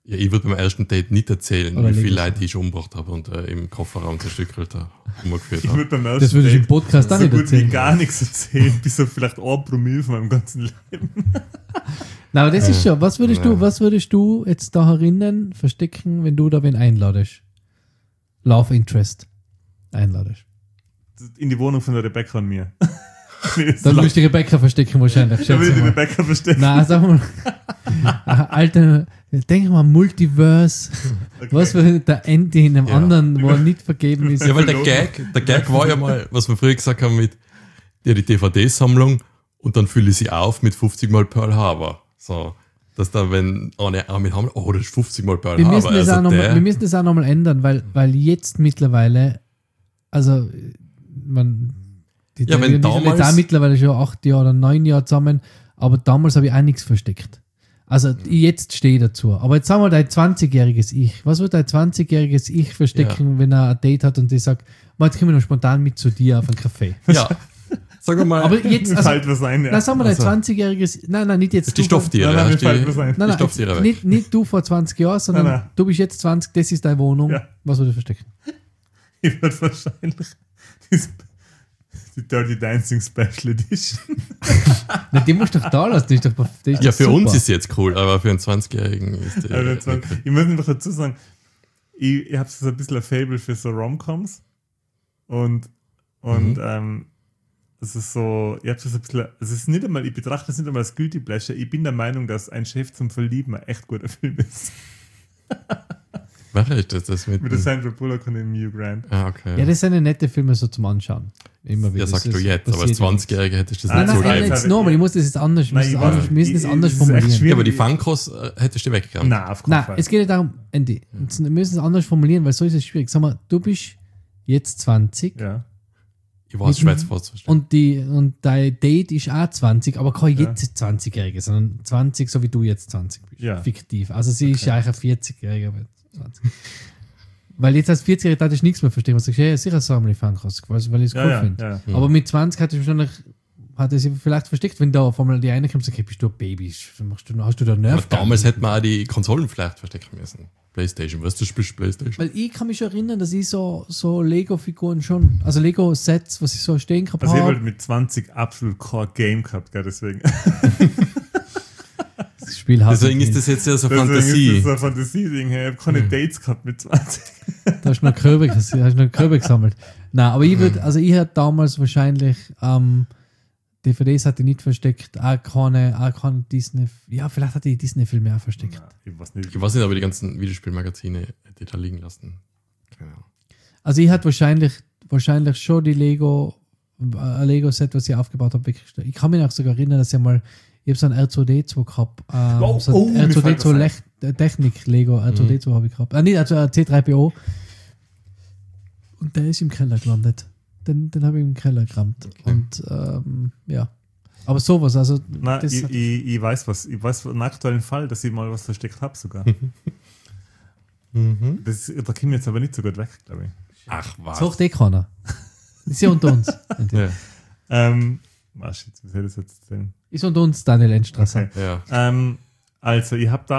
Ja, ich würde beim ersten Date nicht erzählen, Oder wie viele Lego Leute ich schon umgebracht habe und im Kofferraum zerstückelt habe, umgeführt Ich habe. würde beim ersten Das würde ich im Date Podcast auch so nicht gut wie erzählen. gar nichts erzählen, bis auf vielleicht 1% von meinem ganzen Leben. Nein, aber das ist schon. Was Ja. würdest du jetzt da herinnen verstecken, wenn du da wen einladest? Love Interest einladest. In die Wohnung von der Rebecca und mir. Dann würdest du die Rebecca verstecken wahrscheinlich. Da will schätze ich die ich mal. Rebecca verstecken. Nein, sag mal. Alter, denk mal Multiverse. Okay. Was für der Ende in einem Ja. anderen, wo er nicht vergeben ist. Ja, weil der Gag war ja mal, was wir früher gesagt haben mit die DVD-Sammlung und dann fülle ich sie auf mit 50 mal Pearl Harbor. So, dass da, wenn eine Arme haben, oh, das ist 50 mal Pearl Wir Harbor. müssen das auch nochmal ändern, weil jetzt mittlerweile, also die Ja, wenn sind jetzt damals- auch mittlerweile schon 8 Jahre oder 9 Jahre zusammen, aber damals habe ich auch nichts versteckt. Also jetzt stehe ich dazu. Aber jetzt sagen wir dein 20-jähriges Ich. Was wird dein 20-jähriges Ich verstecken, wenn er ein Date hat und die sagt, jetzt kommen wir noch spontan mit zu dir auf einen Kaffee. Ja, sag mal, Aber jetzt, Mir also, fällt was ein, ja. na, sagen wir dein Also. 20-jähriges, nein, nicht jetzt. die du Stofftiere. Nein, mir hast fällt die- was ein. Nein, die Stofftiere weg. nicht du vor 20 Jahren, sondern Nein, nein. du bist jetzt 20, das ist deine Wohnung. Ja. Was würdest du verstecken? Ich würde wahrscheinlich die Dirty Dancing Special Edition. Na, die musst du doch da lassen. Die ist doch, die ist Ja, doch für super. uns ist sie jetzt cool, aber für einen 20-Jährigen ist die. Ich muss einfach dazu sagen, ich habe so ein bisschen ein Fable für so Rom-Coms. Und das ist so, ich habe so ein bisschen, es ist nicht einmal, ich betrachte das nicht einmal als Guilty Pleasure. Ich bin der Meinung, dass ein Chef zum Verlieben ein echt guter Film ist. Welcher ist das mit Mit der Sandra Bullock und dem Hugh Grant. okay. Ja, das sind eine Filme so zum Anschauen. Immer wieder. Ja, sagst Das du ist jetzt, aber als passiert. 20-Jähriger hättest du das Nein, nicht Nein, so nein, geil. jetzt nochmal. Ich muss das jetzt anders, Nein, wir müssen das anders es ist echt formulieren. schwierig. Ja, aber die Funkos hättest du weggegangen. Nein, auf keinen Nein, Fall. es geht ja darum, Andy, jetzt müssen wir es anders formulieren, weil so ist es schwierig. Sag mal, du bist jetzt 20 Ja. Ich weiß, schwer zu vorzustellen. und dein Date ist auch 20, aber kein Ja. jetzt 20-Jähriger, sondern 20, so wie du jetzt 20 bist. Ja. Fiktiv. Also sie ist ja eigentlich ein 40-Jähriger, aber 20. Weil jetzt als 40-Jähriger darf ich nichts mehr verstehen. Was sagst du, ja, sicher Sammle Funkos, weil ich es cool finde. Ja. Aber mit 20 hat er sie vielleicht versteckt, wenn da auf einmal die eine kommt und sagt, hey, bist du ein Baby? Hast du da Aber Nerv? damals hätten wir auch die Konsolen vielleicht verstecken müssen. Playstation, weißt du, du spielst Playstation. Weil ich kann mich schon erinnern, dass ich so Lego-Figuren schon, also Lego-Sets, was ich so stehen gehabt Also ich habe habe. halt mit 20 absolut kein Game gehabt, gell, deswegen. Das Spiel hat Deswegen ist das jetzt ja so Deswegen Fantasie. ist das so ein Fantasie-Ding. Hey, ich habe keine Dates gehabt mit 20. Da hast du noch Körbe gesammelt. Nein, aber ich würde, also ich hätte damals wahrscheinlich DVDs hatte ich nicht versteckt, auch keine Disney, ja, vielleicht hatte ich Disney-Filme auch versteckt. Ich weiß nicht. Ich weiß nicht, aber die ganzen Videospielmagazine hätte ich da liegen lassen. Keine Ahnung. Also ich hatte wahrscheinlich schon die ein Lego-Set, was ich aufgebaut habe, weggestellt. Ich kann mich auch sogar erinnern, dass ich mal, ich habe so ein R2D2 gehabt. So ein mir fällt R2D2 Technik-Lego, R2D2 habe ich gehabt. Nicht, also ein C3PO. Und der ist im Keller gelandet. Den habe ich im Keller gerammt. Okay. Und ja. Aber sowas, also Nein, das ich weiß was. Ich weiß einen aktuellen Fall, dass ich mal was versteckt habe sogar. Da kommen wir jetzt aber nicht so gut weg, glaube ich. Ach was. sucht eh keiner. Ist ja unter uns. Ja. Shit, wie soll ich das jetzt erzählen? Ist unter uns Daniel Endstrasser. Okay. Ja. Also, ich habe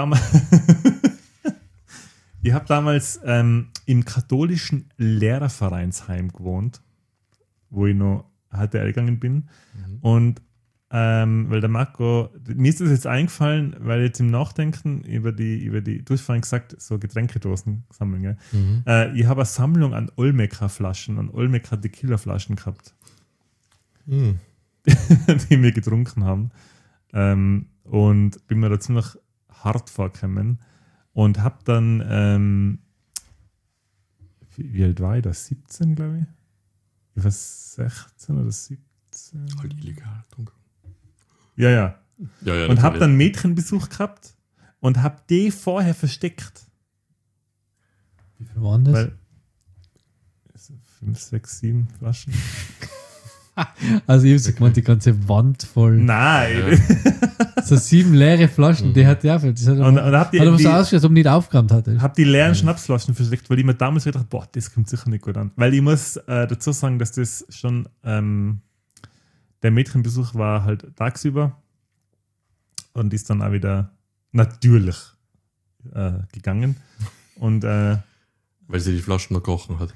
damals im katholischen Lehrervereinsheim gewohnt, wo ich noch HTL gegangen bin. Und weil der Marco, mir ist das jetzt eingefallen, weil jetzt im Nachdenken über die du hast vorhin gesagt, so Getränkedosen sammeln, gell? Ich habe eine Sammlung an Olmeca-Flaschen, an Olmeca-Tequila-Flaschen gehabt, die wir getrunken haben. Und bin mir da ziemlich hart vorgekommen und habe dann, wie alt war ich da? 17, glaube ich? Ich war 16 oder 17. Halt illegal. Dunkel. Ja. Ja, Und habe natürlich. dann Mädchenbesuch gehabt und habe die vorher versteckt. Wie viel waren das? Weil 5, 6, 7 Flaschen. Also ich habe so gemeint, die ganze Wand voll. Nein. So 7 leere Flaschen, die hat ja viel. Das hat Und aber hab so ausgeschaut, als ob man nicht aufgeräumt hatte. habe die leeren Schnapsflaschen versteckt, weil ich mir damals gedacht habe, boah, das kommt sicher nicht gut an. Weil ich muss dazu sagen, dass das schon der Mädchenbesuch war halt tagsüber und ist dann auch wieder natürlich gegangen. Und weil sie die Flaschen noch kochen hat.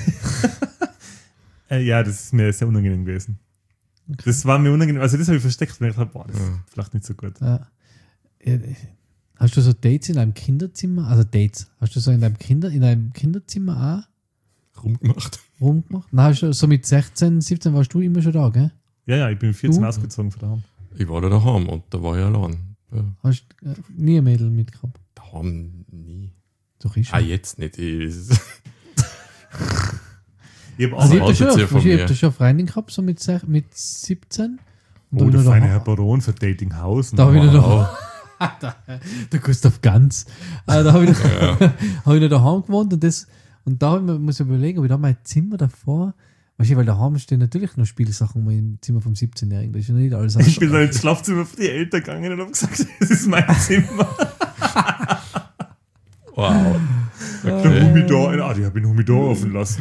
ja, das ist mir sehr unangenehm gewesen. Okay. Das war mir unangenehm. Also das habe ich versteckt, weil ich dachte, boah, das ist vielleicht nicht so gut. Ja. Hast du so Dates in einem Kinderzimmer? Also Dates. Hast du so in deinem Kinderzimmer auch rumgemacht? Nein, hast du, so mit 16, 17 warst du immer schon da, gell? Ja, ich bin 14 ausgezogen von daheim. Ich war da daheim und da war ich allein. Ja. Hast du nie ein Mädel mitgehabt? Daheim nie. Doch, ich schon. Jetzt nicht. Ich habe also ich hab schon eine Freundin gehabt, so mit 17. Und der feine Herr Baron für Datinghaus. Da habe ich noch der Gustav Ganz. Da habe ich noch daheim gewohnt und da muss ich überlegen, ob ich da mein Zimmer davor, weil daheim stehen natürlich noch Spielsachen im Zimmer vom 17-Jährigen. Das ist ja nicht alles. Ich bin dann ins Schlafzimmer für die Eltern gegangen und habe gesagt, das ist mein Zimmer. Wow. Der Humidor, die habe ich den Humidor offen lassen.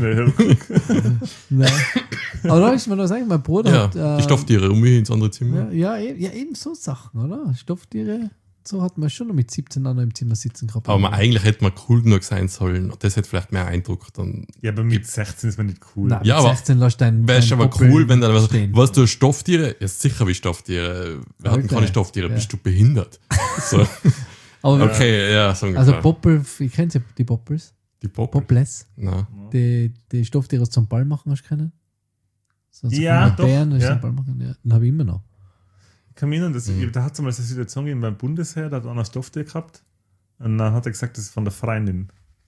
Nein. Aber da ist mir noch sagen, mein Bruder hat. Die Stofftiere ins andere Zimmer. Ja, eben so Sachen, oder? Stofftiere, so hat man schon noch mit 17 auch noch im Zimmer sitzen gehabt. Aber eigentlich hätte man cool genug sein sollen und das hätte vielleicht mehr Eindruck. Dann ja, aber mit 16 ist man nicht cool. Nein, ja, mit 16 lässt dein wäre schon aber cool, wenn da was du Stofftiere? Ja, sicher wie Stofftiere. Wir hatten keine Stofftiere, bist du behindert? So. Aber okay, ja, so ungefähr. Also Poppel, ich kenne sie, die Poppels. Die Popples. Nein. Die Stofftiere zum Ball machen, hast du kennen? So ja, doch. Bären, zum Ball machen. Ja, den habe ich immer noch. Ich kann mich erinnern, da hat es mal eine Situation gegeben beim Bundesheer, da hat einer ein Stofftier gehabt und dann hat er gesagt, das ist von der Freundin.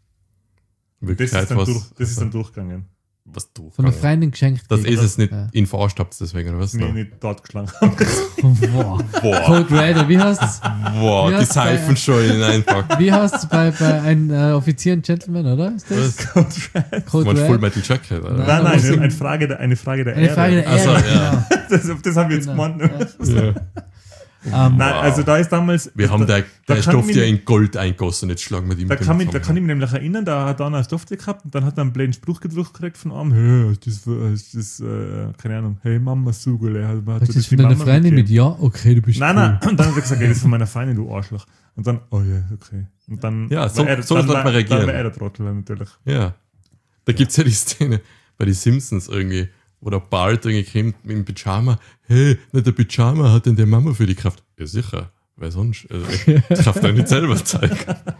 Das ist dann durchgegangen. Was durchgegangen? Von der Freundin geschenkt. Das ist es nicht in Verarstabs deswegen, oder was? Nee, nicht dort geschlagen. Boah. Code Red, wie heißt es? Boah, die Seifenschollen einpacken. Wie heißt es bei einem Offizier und Gentleman, oder? Ist das? Code Red. Code Red. Full Metal Jacket, oder? Nein, eine Frage der Ehre. Eine Frage der Ehre, also, ja. Das haben wir jetzt gemeint. Ja. Nein, also da ist damals. Wir haben der Stofftier in Gold eingossen, jetzt schlagen wir die mit. Da kann ich mich nämlich erinnern, da hat einer ein Stofftier gehabt und dann hat er einen blöden Spruch gedrückt gekriegt von einem, hey, das keine Ahnung, hey Mama Sugele. Das ist von deiner Freundin mit ja, okay, du bist Nein, und dann hat er gesagt, hey, das ist von meiner Freundin, du Arschloch. Und dann, oh ja, okay. Und dann ja, so sollte man reagieren. Dann war er der Trottel natürlich. Ja, da gibt es ja die Szene bei den Simpsons irgendwie, wo der Bart irgendwie kommt mit dem Pyjama. Hey, nicht der Pyjama hat denn der Mama für die Kraft. Ja, sicher. Weil sonst, die Kraft auch nicht selber zeigen.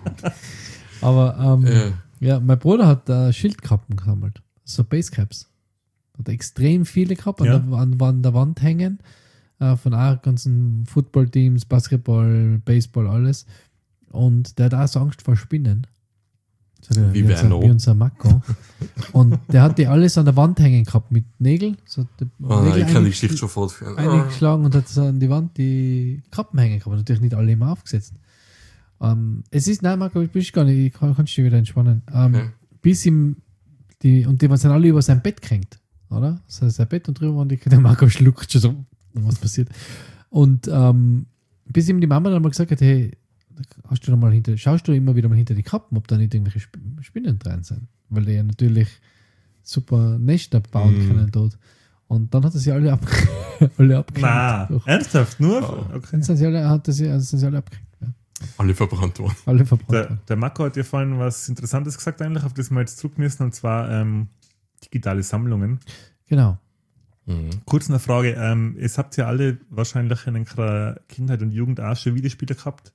Aber, ja, mein Bruder hat Schildkappen gesammelt. So Basecaps. Hat extrem viele gehabt an der Wand hängen. Von auch ganzen Footballteams, Basketball, Baseball, alles. Und der hat auch so Angst vor Spinnen. Wie unser Mako. Und der hat die alles an der Wand hängen gehabt mit Nägeln. So Nägel ich kann die Geschichte schon fortführen. Eingeschlagen und hat so an die Wand die Kappen hängen gehabt. Natürlich nicht alle immer aufgesetzt. Es ist, nein, Marco, ich bin gar nicht, ich kann dich wieder entspannen. Okay. Bis ihm die sind alle über sein Bett gehängt, oder? Das heißt, sein Bett und drüber und der Marco schluckt schon so, was passiert. Und bis ihm die Mama dann mal gesagt hat, hey, schaust du immer wieder mal hinter die Kappen, ob da nicht irgendwelche Spinnen drin sind. Weil die ja natürlich super Nester bauen können dort. Und dann hat er sie alle abgekriegt. Nein, ernsthaft? Nur? Okay. Dann sind sie alle abgekriegt. Ja. Alle verbrannt worden. Der Marco hat dir vorhin was Interessantes gesagt eigentlich, auf das wir jetzt zurück müssen, und zwar digitale Sammlungen. Genau. Kurz eine Frage. Ihr habt ja alle wahrscheinlich in eurer Kindheit und Jugend auch schon Videospiele gehabt.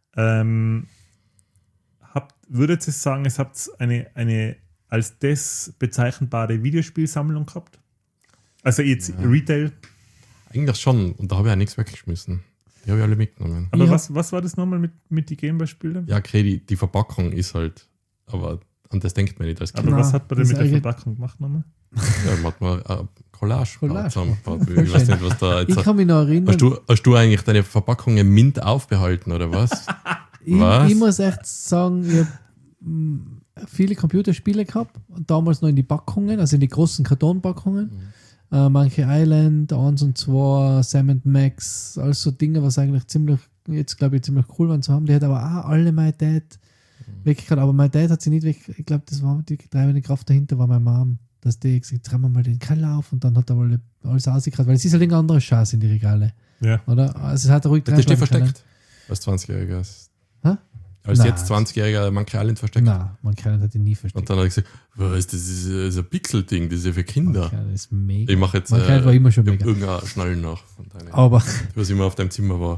Würdet ihr sagen, es habt eine als das bezeichnbare Videospielsammlung gehabt? Also jetzt Retail? Eigentlich schon. Und da habe ich auch nichts weggeschmissen. Die habe ich alle mitgenommen. Aber was war das nochmal mit den Gameboy-Spielen? Ja, okay, die Verpackung ist halt, aber an das denkt man nicht als Kind. Aber was hat man denn mit der Verpackung gemacht nochmal? Ja, man hat mal Collage zusammengebaut. Ich weiß nicht, was da jetzt. Ich kann mich noch erinnern. Hast du eigentlich deine Verpackungen mint aufbehalten, oder was? Ich muss echt sagen, ich habe viele Computerspiele gehabt, damals noch in die Packungen, also in die großen Kartonpackungen. Manche Island, 1 und 2, Sam & Max, alles so Dinge, was eigentlich ziemlich cool waren zu haben. Die hat aber auch alle meine Dad weggekriegt, aber mein Dad hat sie nicht weg. Ich glaube, das war die treibende Kraft dahinter, war meine Mom. Dass die gesagt haben, wir mal den Keller auf und dann hat er alles ausgekriegt, weil es ist halt ein anderer Scheiß in die Regale. Ja. Oder? Also es hat ruhig das steht versteckt. Als 20-Jähriger. Hä? Als jetzt 20-jähriger Monkey Island versteckt. Nein, Monkey Island hat ihn nie versteckt. Und dann habe ich gesagt, was, das ist ein Pixel-Ding, das ist ja für Kinder. Monkey Island ist mega. Ich mache jetzt Monkey Island war immer schon mega. irgendein Schnallen nach von deinen. Aber Was immer auf deinem Zimmer war.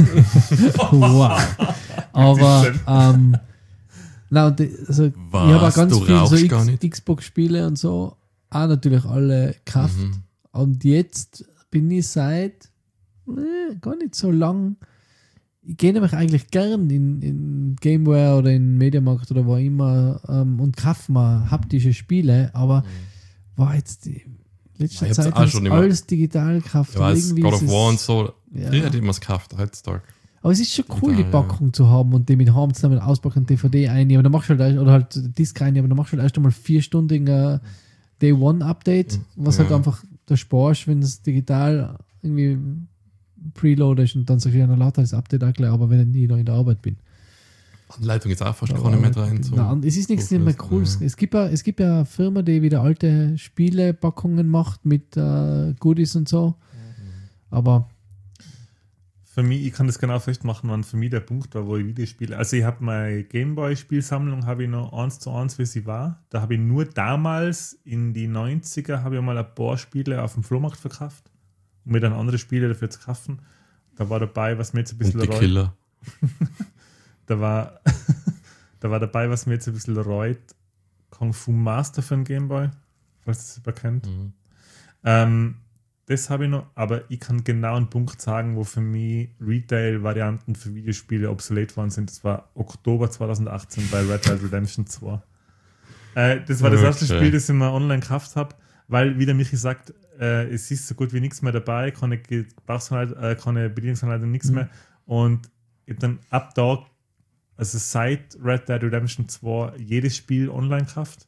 wow. Aber also, ich habe auch ganz viel so Xbox-Spiele und so, auch natürlich alle gekauft. Und jetzt bin ich seit gar nicht so lang. Ich gehe nämlich eigentlich gern in Gameware oder in Mediamarkt oder wo immer und kaufe mal haptische Spiele, aber war jetzt die letzte Zeit alles digital gekauft. Ja, God of War und so, früher hätte ich es gekauft, heutzutage. Aber es ist schon cool, die Packung zu haben und die mit Harm zusammen auspacken, DVD einnehmen. Dann machst du halt, oder halt Disk einnehmen, dann machst du halt erst einmal 4-stündiger Day-One-Update, was halt einfach der Sparst, wenn es digital irgendwie preloadest und dann sagst du, ja, dann lade das Update auch gleich, aber wenn ich nie noch in der Arbeit bin. Anleitung ist auch fast gar nicht mehr rein. So. Nein, es ist nichts mehr cool. Es gibt ja eine Firma, die wieder alte Spielepackungen macht mit Goodies und so. Aber für mich, ich kann das genau festmachen, wann für mich der Punkt war, wo ich Videospiele. Also ich habe meine Gameboy-Spielsammlung habe ich noch 1:1, wie sie war. Da habe ich nur damals in die 90er habe ich mal ein paar Spiele auf dem Flohmarkt verkauft, um mir dann andere Spiele dafür zu kaufen. Da war dabei, was mir jetzt ein bisschen und die Killer. da war dabei, was mir jetzt ein bisschen reut, Kung Fu Master für den Gameboy, falls das jemand kennt. Das habe ich noch, aber ich kann genau einen Punkt sagen, wo für mich Retail-Varianten für Videospiele obsolet waren sind. Das war Oktober 2018 bei Red Dead Redemption 2. Das war das erste Spiel, das ich mal online gekauft habe, weil, wie der Michi sagt, es ist so gut wie nichts mehr dabei, keine Bedienungsanleitung, nichts mehr. Und ich dann ab da, also seit Red Dead Redemption 2, jedes Spiel online gekauft.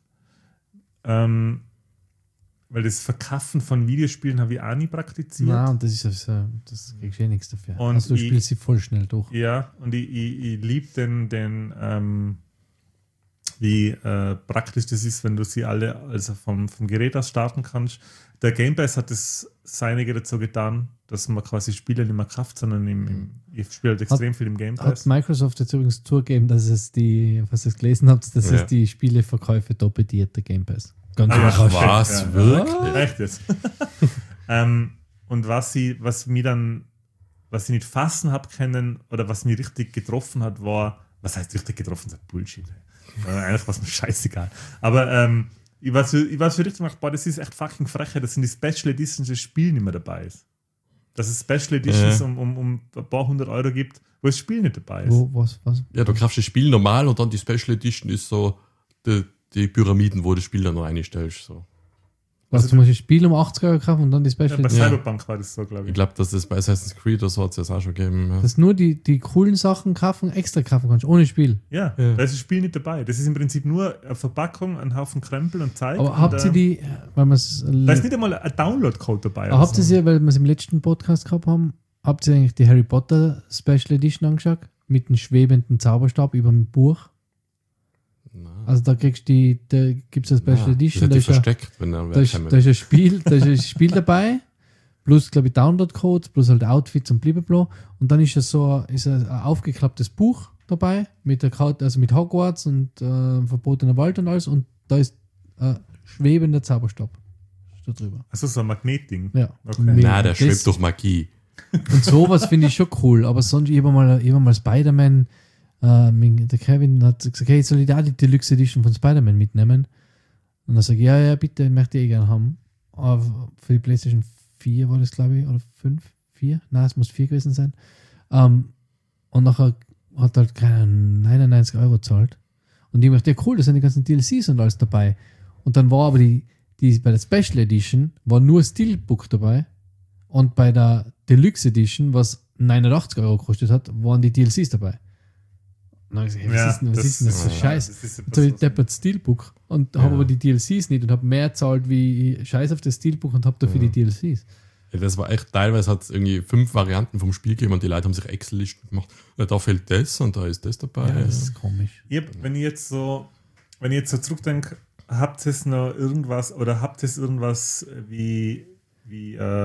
Weil das Verkaufen von Videospielen habe ich auch nie praktiziert. Nein, und das kriegst du eh nichts dafür. Und also du spielst sie voll schnell durch. Ja, und ich liebe wie praktisch das ist, wenn du sie alle also vom Gerät aus starten kannst. Der Game Pass hat das Seinige dazu getan, dass man quasi Spiele nicht mehr kauft, sondern ich spiele halt extrem viel im Game Pass. Hat Microsoft jetzt übrigens zugegeben, dass es was ihr gelesen habt, dass es die Spieleverkäufe doppeltiert, der Game Pass. Ganz was? Ja. Wirklich? Echt jetzt. Und was ich nicht fassen habe können oder was mich richtig getroffen hat, war, was heißt richtig getroffen, das ist Bullshit. Eigentlich war es mir scheißegal. Aber ich war so richtig gemacht, boah, das ist echt fucking frech, dass in die Special Editions das Spiel nicht mehr dabei ist. Dass es Special Editions um ein paar 100 Euro gibt, wo das Spiel nicht dabei ist. Was? Ja, du kaufst das Spiel normal und dann die Special Edition ist so die Pyramiden, wo du das Spiel dann noch einstellst. So. Was, du musst das Spiel um 80 Euro kaufen und dann die Special Edition? Bei Cyberpunk war das so, glaube ich. Ich glaube, dass das bei Assassin's Creed oder so hat es das auch schon gegeben. Ja. Dass nur die coolen Sachen extra kaufen kannst, ohne Spiel. Ja, da ist das Spiel nicht dabei. Das ist im Prinzip nur eine Verpackung, ein Haufen Krempel und Zeug. Aber habt ihr die, weil man es... Da ist nicht einmal ein Download-Code dabei. Aber habt ihr sie, weil wir es im letzten Podcast gehabt haben, habt ihr eigentlich die Harry Potter Special Edition angeschaut? Mit dem schwebenden Zauberstab über dem Buch? Also da gibt es eine Special Edition, da ist ein Spiel dabei, plus glaube ich Download-Code, plus halt Outfits und blablabla. Und dann ist ein aufgeklapptes Buch dabei mit der Karte, also mit Hogwarts und verbotener Wald und alles, und da ist schwebender Zauberstab da drüber. Also so ein Magnetding. Ja. Okay. Nein, der schwebt durch Magie. Und sowas finde ich schon cool, aber sonst ich habe mal Spider-Man. Der Kevin hat gesagt, hey, soll ich da die Deluxe Edition von Spider-Man mitnehmen? Und dann sage ich, ja, bitte, möchte ich gerne haben. Aber für die PlayStation 4 war das, glaube ich, oder 5? 4? Nein, es muss 4 gewesen sein. Und nachher hat halt keine 99 Euro gezahlt. Und ich dachte, ja cool, da sind die ganzen DLCs und alles dabei. Und dann war aber die bei der Special Edition war nur Steelbook dabei. Und bei der Deluxe Edition, was 89 Euro gekostet hat, waren die DLCs dabei. Und dann habe ich gesagt, hey, was ist denn das für Scheiß? Jetzt habe ich deppert Steelbook und habe aber die DLCs nicht und habe mehr gezahlt wie Scheiß auf das Steelbook und habe dafür die DLCs. Ja, das war echt, teilweise hat es irgendwie 5 Varianten vom Spiel gegeben und die Leute haben sich Excel-Listen gemacht. Ja, da fehlt das und da ist das dabei. Ja, das ist komisch. Wenn ich jetzt so zurückdenke, habt ihr es noch irgendwas oder habt ihr es irgendwas wie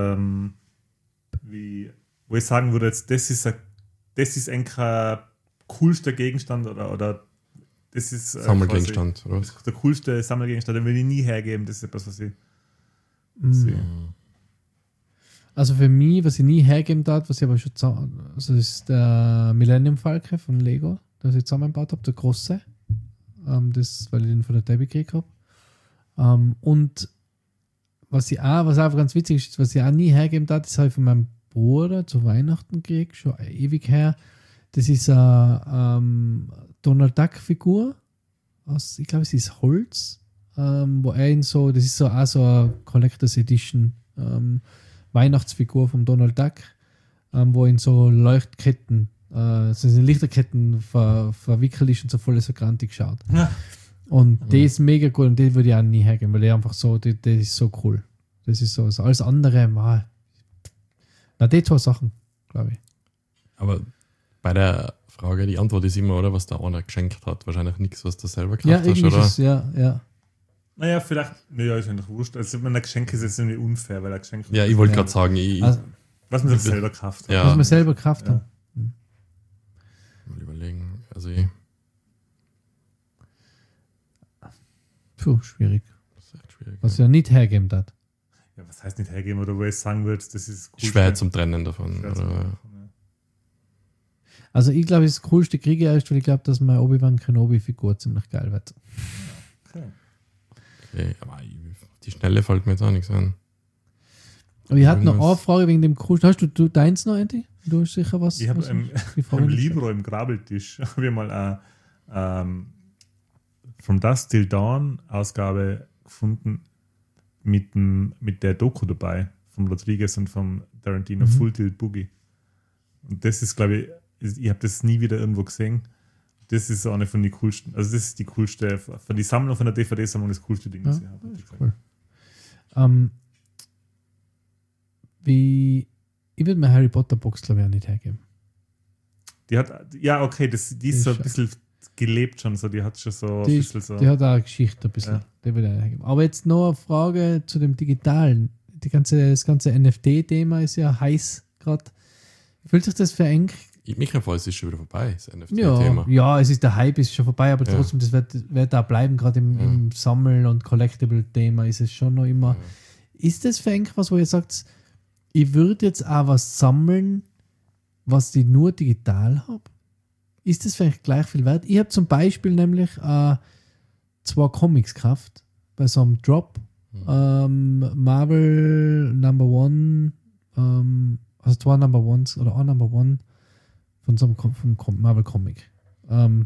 wo ich sagen würde, jetzt, das ist ein coolste Gegenstand oder das ist Sammelgegenstand, oder? Der coolste Sammelgegenstand, den will ich nie hergeben. Das ist etwas, was ich sehe. Also für mich, was ich nie hergeben darf, was ich aber schon also das ist der Millennium Falcon von Lego, das ich zusammengebaut habe, der große. Das, weil ich den von der Debbie gekriegt habe. Und was einfach ganz witzig ist, was ich auch nie hergeben darf, das habe ich von meinem Bruder zu Weihnachten gekriegt, schon ewig her. Das ist eine Donald Duck Figur aus, ich glaube, es ist Holz, wo er in so, das ist so auch so eine Collectors Edition Weihnachtsfigur vom Donald Duck, wo in so Leuchtketten, so in Lichterketten verwickelt ist und so voll so grantig schaut. Ja. Und der ist mega cool und den würde ich auch nie hergeben, weil der einfach so, der ist so cool. Das ist so, alles andere, die zwei Sachen, glaube ich. Aber bei der Frage, die Antwort ist immer, oder, was der einer geschenkt hat. Wahrscheinlich nichts, was du selber gekauft hast, oder? Ist, ja. Naja, vielleicht, ist eigentlich wurscht. Also, wenn ein Geschenk ist, ist es irgendwie unfair, weil ein Geschenk. Ja, ich wollte gerade sagen, was man selber gekauft hat. Ja. Was man selber gekauft hat. Mal überlegen. Also, schwierig. Das ist echt schwierig. Was ja nicht hergeben hat. Ja, was heißt nicht hergeben oder wo ich sagen würde, das ist cool. Schwer zum Trennen davon. Also ich glaube, das coolste Krieger ist, weil ich glaube, dass meine Obi-Wan Kenobi-Figur ziemlich geil wird. Okay, aber die Schnelle fällt mir jetzt auch nichts an. Aber ich hatte noch eine Frage wegen dem coolsten. Hast du deins noch, Andy? Du hast sicher was? Ich habe im Libro im Grabeltisch habe ich mal eine From Dusk Till Dawn Ausgabe gefunden mit der Doku dabei vom Rodriguez und vom Tarantino, Full Tilt Boogie. Und das ist, glaube ich habe das nie wieder irgendwo gesehen. Das ist eine von den coolsten, also das ist die coolste, von die Sammlung, von der DVD-Sammlung das coolste Ding, was ich habe. Cool. Ich würde mir Harry Potter Box, glaube ich, auch nicht hergeben. Die hat, die ist so ein bisschen gelebt schon, so, die hat schon so ein bisschen so. Die hat auch eine Geschichte ein bisschen, die würde ich hergeben. Aber jetzt noch eine Frage zu dem Digitalen. Das ganze NFT-Thema ist ja heiß gerade. Fühlt sich das für eng? Mikrofon ist schon wieder vorbei, das NFT-Thema. Ja, der Hype ist schon vorbei, aber trotzdem, das wird da bleiben, gerade im Sammel- und Collectible-Thema ist es schon noch immer. Ist das für eng was, wo ihr sagt, ich würde jetzt auch was sammeln, was ich nur digital habe? Ist das vielleicht gleich viel wert? Ich habe zum Beispiel nämlich 2 Comics gekauft bei so einem Drop. Marvel Number One, also 2 Number Ones oder ein Number One von so einem vom Marvel Comic. Habe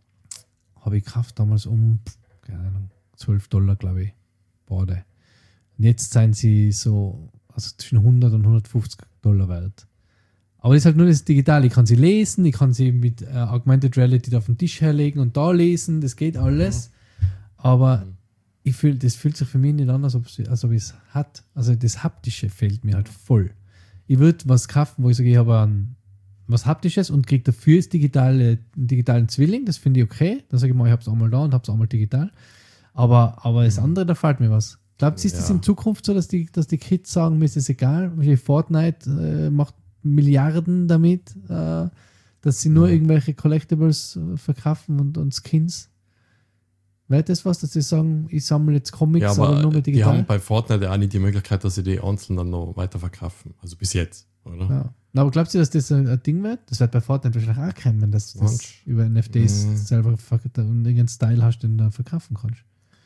ich gekauft damals keine Ahnung, $12, glaube ich, beide. Und jetzt sind sie so, also zwischen 100 und $150 wert. Aber das ist halt nur das Digitale. Ich kann sie lesen, ich kann sie mit Augmented Reality auf den Tisch herlegen und da lesen, das geht alles. Aber das fühlt sich für mich nicht an, als ob es hat. Also das Haptische fehlt mir halt voll. Ich würde was kaufen, wo ich sage, ich habe was Haptisches und kriege dafür einen digitalen Zwilling, das finde ich okay. Dann sage ich mal, ich habe es einmal da und habe es einmal digital. Aber das andere, da fällt mir was. Glaubt ihr, ist das in Zukunft so, dass die Kids sagen, mir ist das egal? Fortnite macht Milliarden damit, dass sie nur irgendwelche Collectibles verkaufen und Skins? Wäre das was, dass sie sagen, ich sammle jetzt Comics oder nur mit digital? Die haben bei Fortnite auch nicht die Möglichkeit, dass sie die einzeln dann noch weiterverkaufen. Also bis jetzt, oder? Ja. Aber glaubt ihr, dass das ein Ding wird? Das wird bei Fortnite wahrscheinlich auch kommen, dass du das über NFTs selber und irgendeinen Style hast, den du verkaufen kannst.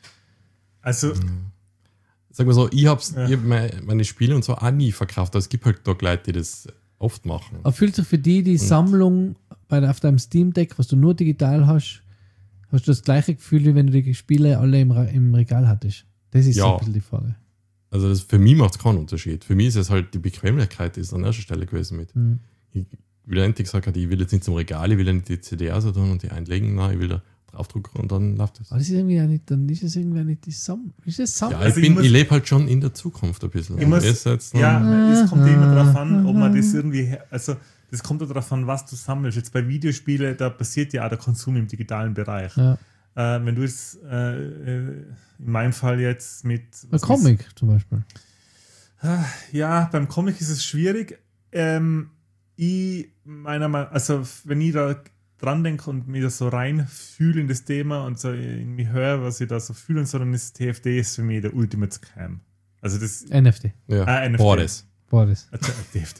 Also sag mal so, ich hab meine Spiele und so auch nie verkauft. Aber es gibt halt da Leute, die das oft machen. Aber fühlt sich für die Sammlung auf deinem Steam Deck, was du nur digital hast du das gleiche Gefühl, wie wenn du die Spiele alle im Regal hattest? Das ist so ein bisschen die Frage. Also für mich macht es keinen Unterschied. Für mich ist es halt die Bequemlichkeit, die ist an erster Stelle gewesen mit. Wie der Endlich gesagt hat, ich will jetzt nicht zum Regal, ich will ja nicht die CD so tun und die einlegen, nein, ich will da draufdrucken und dann läuft das. Aber das ist irgendwie nicht, dann ist es irgendwie nicht die Sammlung. Ist das Sammlung? Ja, ich lebe halt schon in der Zukunft ein bisschen. Es kommt immer darauf an, ob man das irgendwie, also das kommt ja darauf an, was du sammelst. Jetzt bei Videospielen, da passiert ja auch der Konsum im digitalen Bereich. Ja. Wenn du es in meinem Fall jetzt mit ein Comic zum Beispiel. Ja, beim Comic ist es schwierig. Wenn ich da dran denke und mich da so reinfühle in das Thema und so irgendwie höre, was ich da so fühle, sondern das TFD ist für mich der Ultimate Scam. Also das NFT. Ja. NFT. Boris. TFD.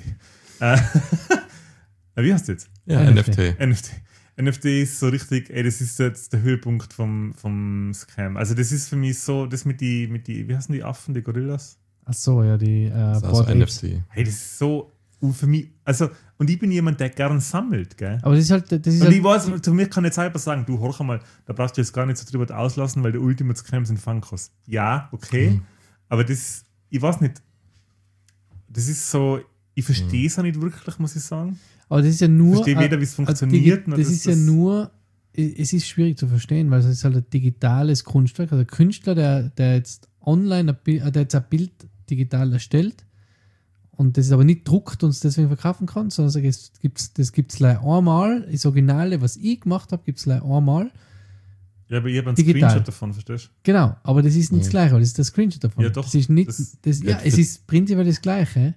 Wie heißt das jetzt? Ja, NFT. NFT ist so richtig, das ist jetzt der Höhepunkt vom Scam. Also das ist für mich so, das mit die, wie heißen die Affen, die Gorillas? Ach so, ja, die also NFT. Hey, das ist so für mich, also, und ich bin jemand, der gern sammelt, gell? Aber das ist halt. Und ich weiß, zu mir kann jetzt einfach sagen, du, horch mal, da brauchst du jetzt gar nicht so drüber auslassen, weil der Ultimate Scam sind Funkos. Ja, okay, aber das, ich weiß nicht, das ist so, ich verstehe es auch nicht wirklich, muss ich sagen. Aber das ist ja nur. Ich verstehe weder, wie es funktioniert. Das ist ja nur, es ist schwierig zu verstehen, weil es ist halt ein digitales Kunstwerk. Also ein Künstler, der jetzt online der jetzt ein Bild digital erstellt und das ist aber nicht druckt und es deswegen verkaufen kann, sondern das gibt es einmal, das Originale, was ich gemacht habe, gibt es einmal. Ja, aber ich habe einen Screenshot davon, verstehst du? Genau, aber das ist nicht das Gleiche, weil das ist der Screenshot davon. Ja, doch. Das ist nicht, es ist prinzipiell das Gleiche.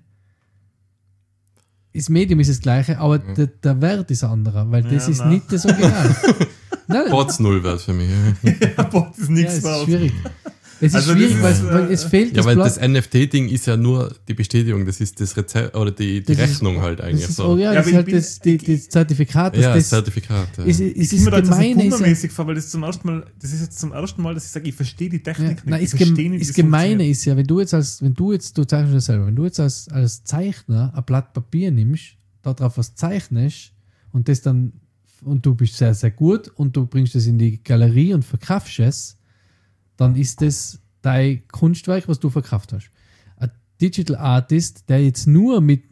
Das Medium ist das Gleiche, aber der Wert ist ein anderer, weil das ist nicht das Original. Bots null Wert für mich. Ja, Bots ist nichts wert. Schwierig. Es ist schwierig, weil es fehlt das. Ja, weil das NFT-Ding ist ja nur die Bestätigung, das ist das Rezept oder die Rechnung ist, halt eigentlich. So. Ja, das ist halt das Zertifikat. Das Zertifikat. Ja. Es ist mir gemein, so mäßig vor, weil das ist jetzt zum ersten Mal, dass ich sage, ich verstehe die Technik nicht. Das Gemeine ist ja, du zeichnest das selber, wenn du jetzt als Zeichner ein Blatt Papier nimmst, darauf was zeichnest und das dann, und du bist sehr, sehr gut und du bringst das in die Galerie und verkaufst es, dann ist das dein Kunstwerk, was du verkauft hast. Ein Digital Artist, der jetzt nur mit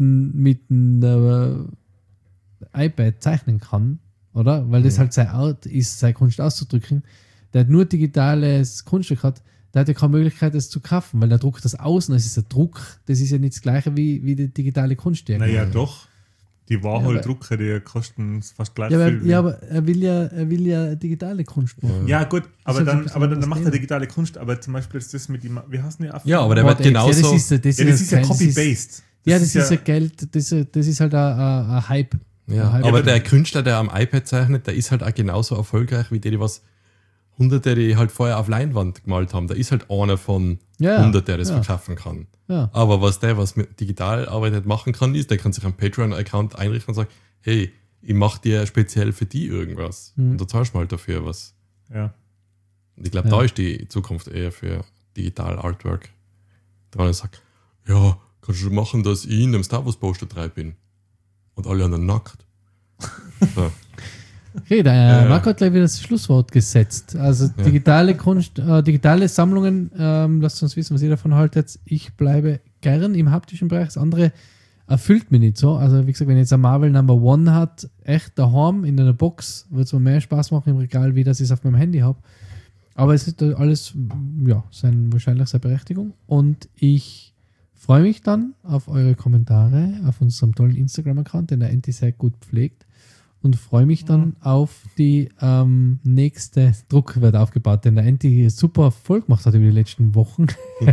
einem iPad zeichnen kann, oder? Weil das halt seine Art ist, seine Kunst auszudrücken, der nur digitales Kunstwerk hat, der hat ja keine Möglichkeit, das zu kaufen, weil der druckt das außen, das ist ein Druck, das ist ja nicht das Gleiche wie die digitale Kunstwerke. Naja, doch. Die Warhol-Drucker, die kosten fast gleich viel. Ja, aber er will ja digitale Kunst machen. Ja, gut, aber dann macht er digitale Kunst, aber zum Beispiel ist das mit dem, wie heißen die Affen? Ja, aber der wird genauso. Das ist ja Copy-Paste. Ja, das ist ja Geld, das ist halt ein Hype. Ja, aber der Künstler, der am iPad zeichnet, der ist halt auch genauso erfolgreich wie die was Hunderte, die halt vorher auf Leinwand gemalt haben. Da ist halt einer von 100, der das verkaufen kann. Ja. Aber was mit digital arbeitet machen kann, ist, der kann sich einen Patreon-Account einrichten und sagen, hey, ich mache dir speziell für die irgendwas. Und da zahlst du halt dafür was. Ja. Und ich glaube, da ist die Zukunft eher für digital Artwork. Der eine sagt, ja, kannst du machen, dass ich in einem Star Wars Poster 3 bin. Und alle anderen nackt. So. Okay, der Marco hat gleich wieder das Schlusswort gesetzt. Also digitale Kunst, digitale Sammlungen, lasst uns wissen, was ihr davon haltet. Ich bleibe gern im haptischen Bereich. Das andere erfüllt mich nicht so. Also wie gesagt, wenn ihr jetzt ein Marvel Number One hat, echt daheim in einer Box, wird es mir mehr Spaß machen im Regal, wie dass ich es auf meinem Handy habe. Aber es ist alles, wahrscheinlich seine Berechtigung. Und ich freue mich dann auf eure Kommentare auf unserem tollen Instagram-Account, den der Enti sehr gut pflegt. Und freue mich dann auf die nächste Druck wird aufgebaut, den der Enti super voll gemacht hat über die letzten Wochen.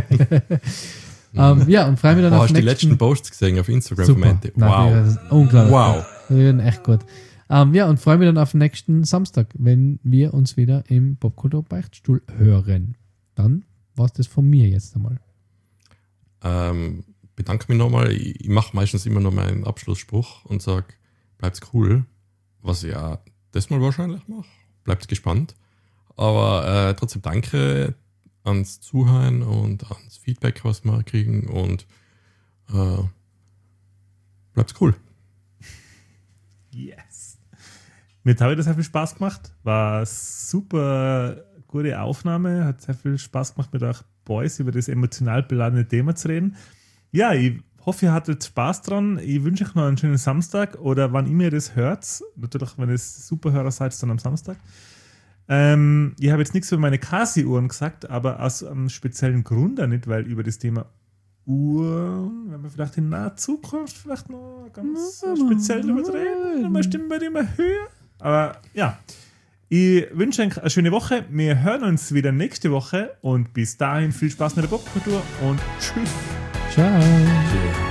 Und freue mich dann auf hast du die letzten Posts gesehen auf Instagram super. Vom Enti? Wow. Nein, unglaublich. Wow. Die werden echt gut. Und freue mich dann auf nächsten Samstag, wenn wir uns wieder im Popkultur-Beichtstuhl hören. Dann war es das von mir jetzt einmal. Bedanke mich nochmal. Ich mache meistens immer noch meinen Abschlussspruch und sage, bleibt's cool. Was ich ja das mal wahrscheinlich mache. Bleibt gespannt. Aber trotzdem danke ans Zuhören und ans Feedback, was wir kriegen. Und bleibt's cool. Yes. Mir hat wieder sehr viel Spaß gemacht. War super gute Aufnahme. Hat sehr viel Spaß gemacht, mit euch Boys über das emotional beladene Thema zu reden. Ja, ich hoffe, ihr hattet Spaß dran. Ich wünsche euch noch einen schönen Samstag oder wann immer ihr das hört. Natürlich, wenn ihr Superhörer seid, dann am Samstag. Ich habe jetzt nichts über meine Casio-Uhren gesagt, aber aus einem speziellen Grund auch nicht, weil über das Thema Uhren, wenn wir vielleicht in naher Zukunft vielleicht noch ganz speziell darüber reden, dann stimmen wir immer höher. Aber ja, ich wünsche euch eine schöne Woche. Wir hören uns wieder nächste Woche und bis dahin viel Spaß mit der Popkultur und tschüss. Ciao. Tschüss.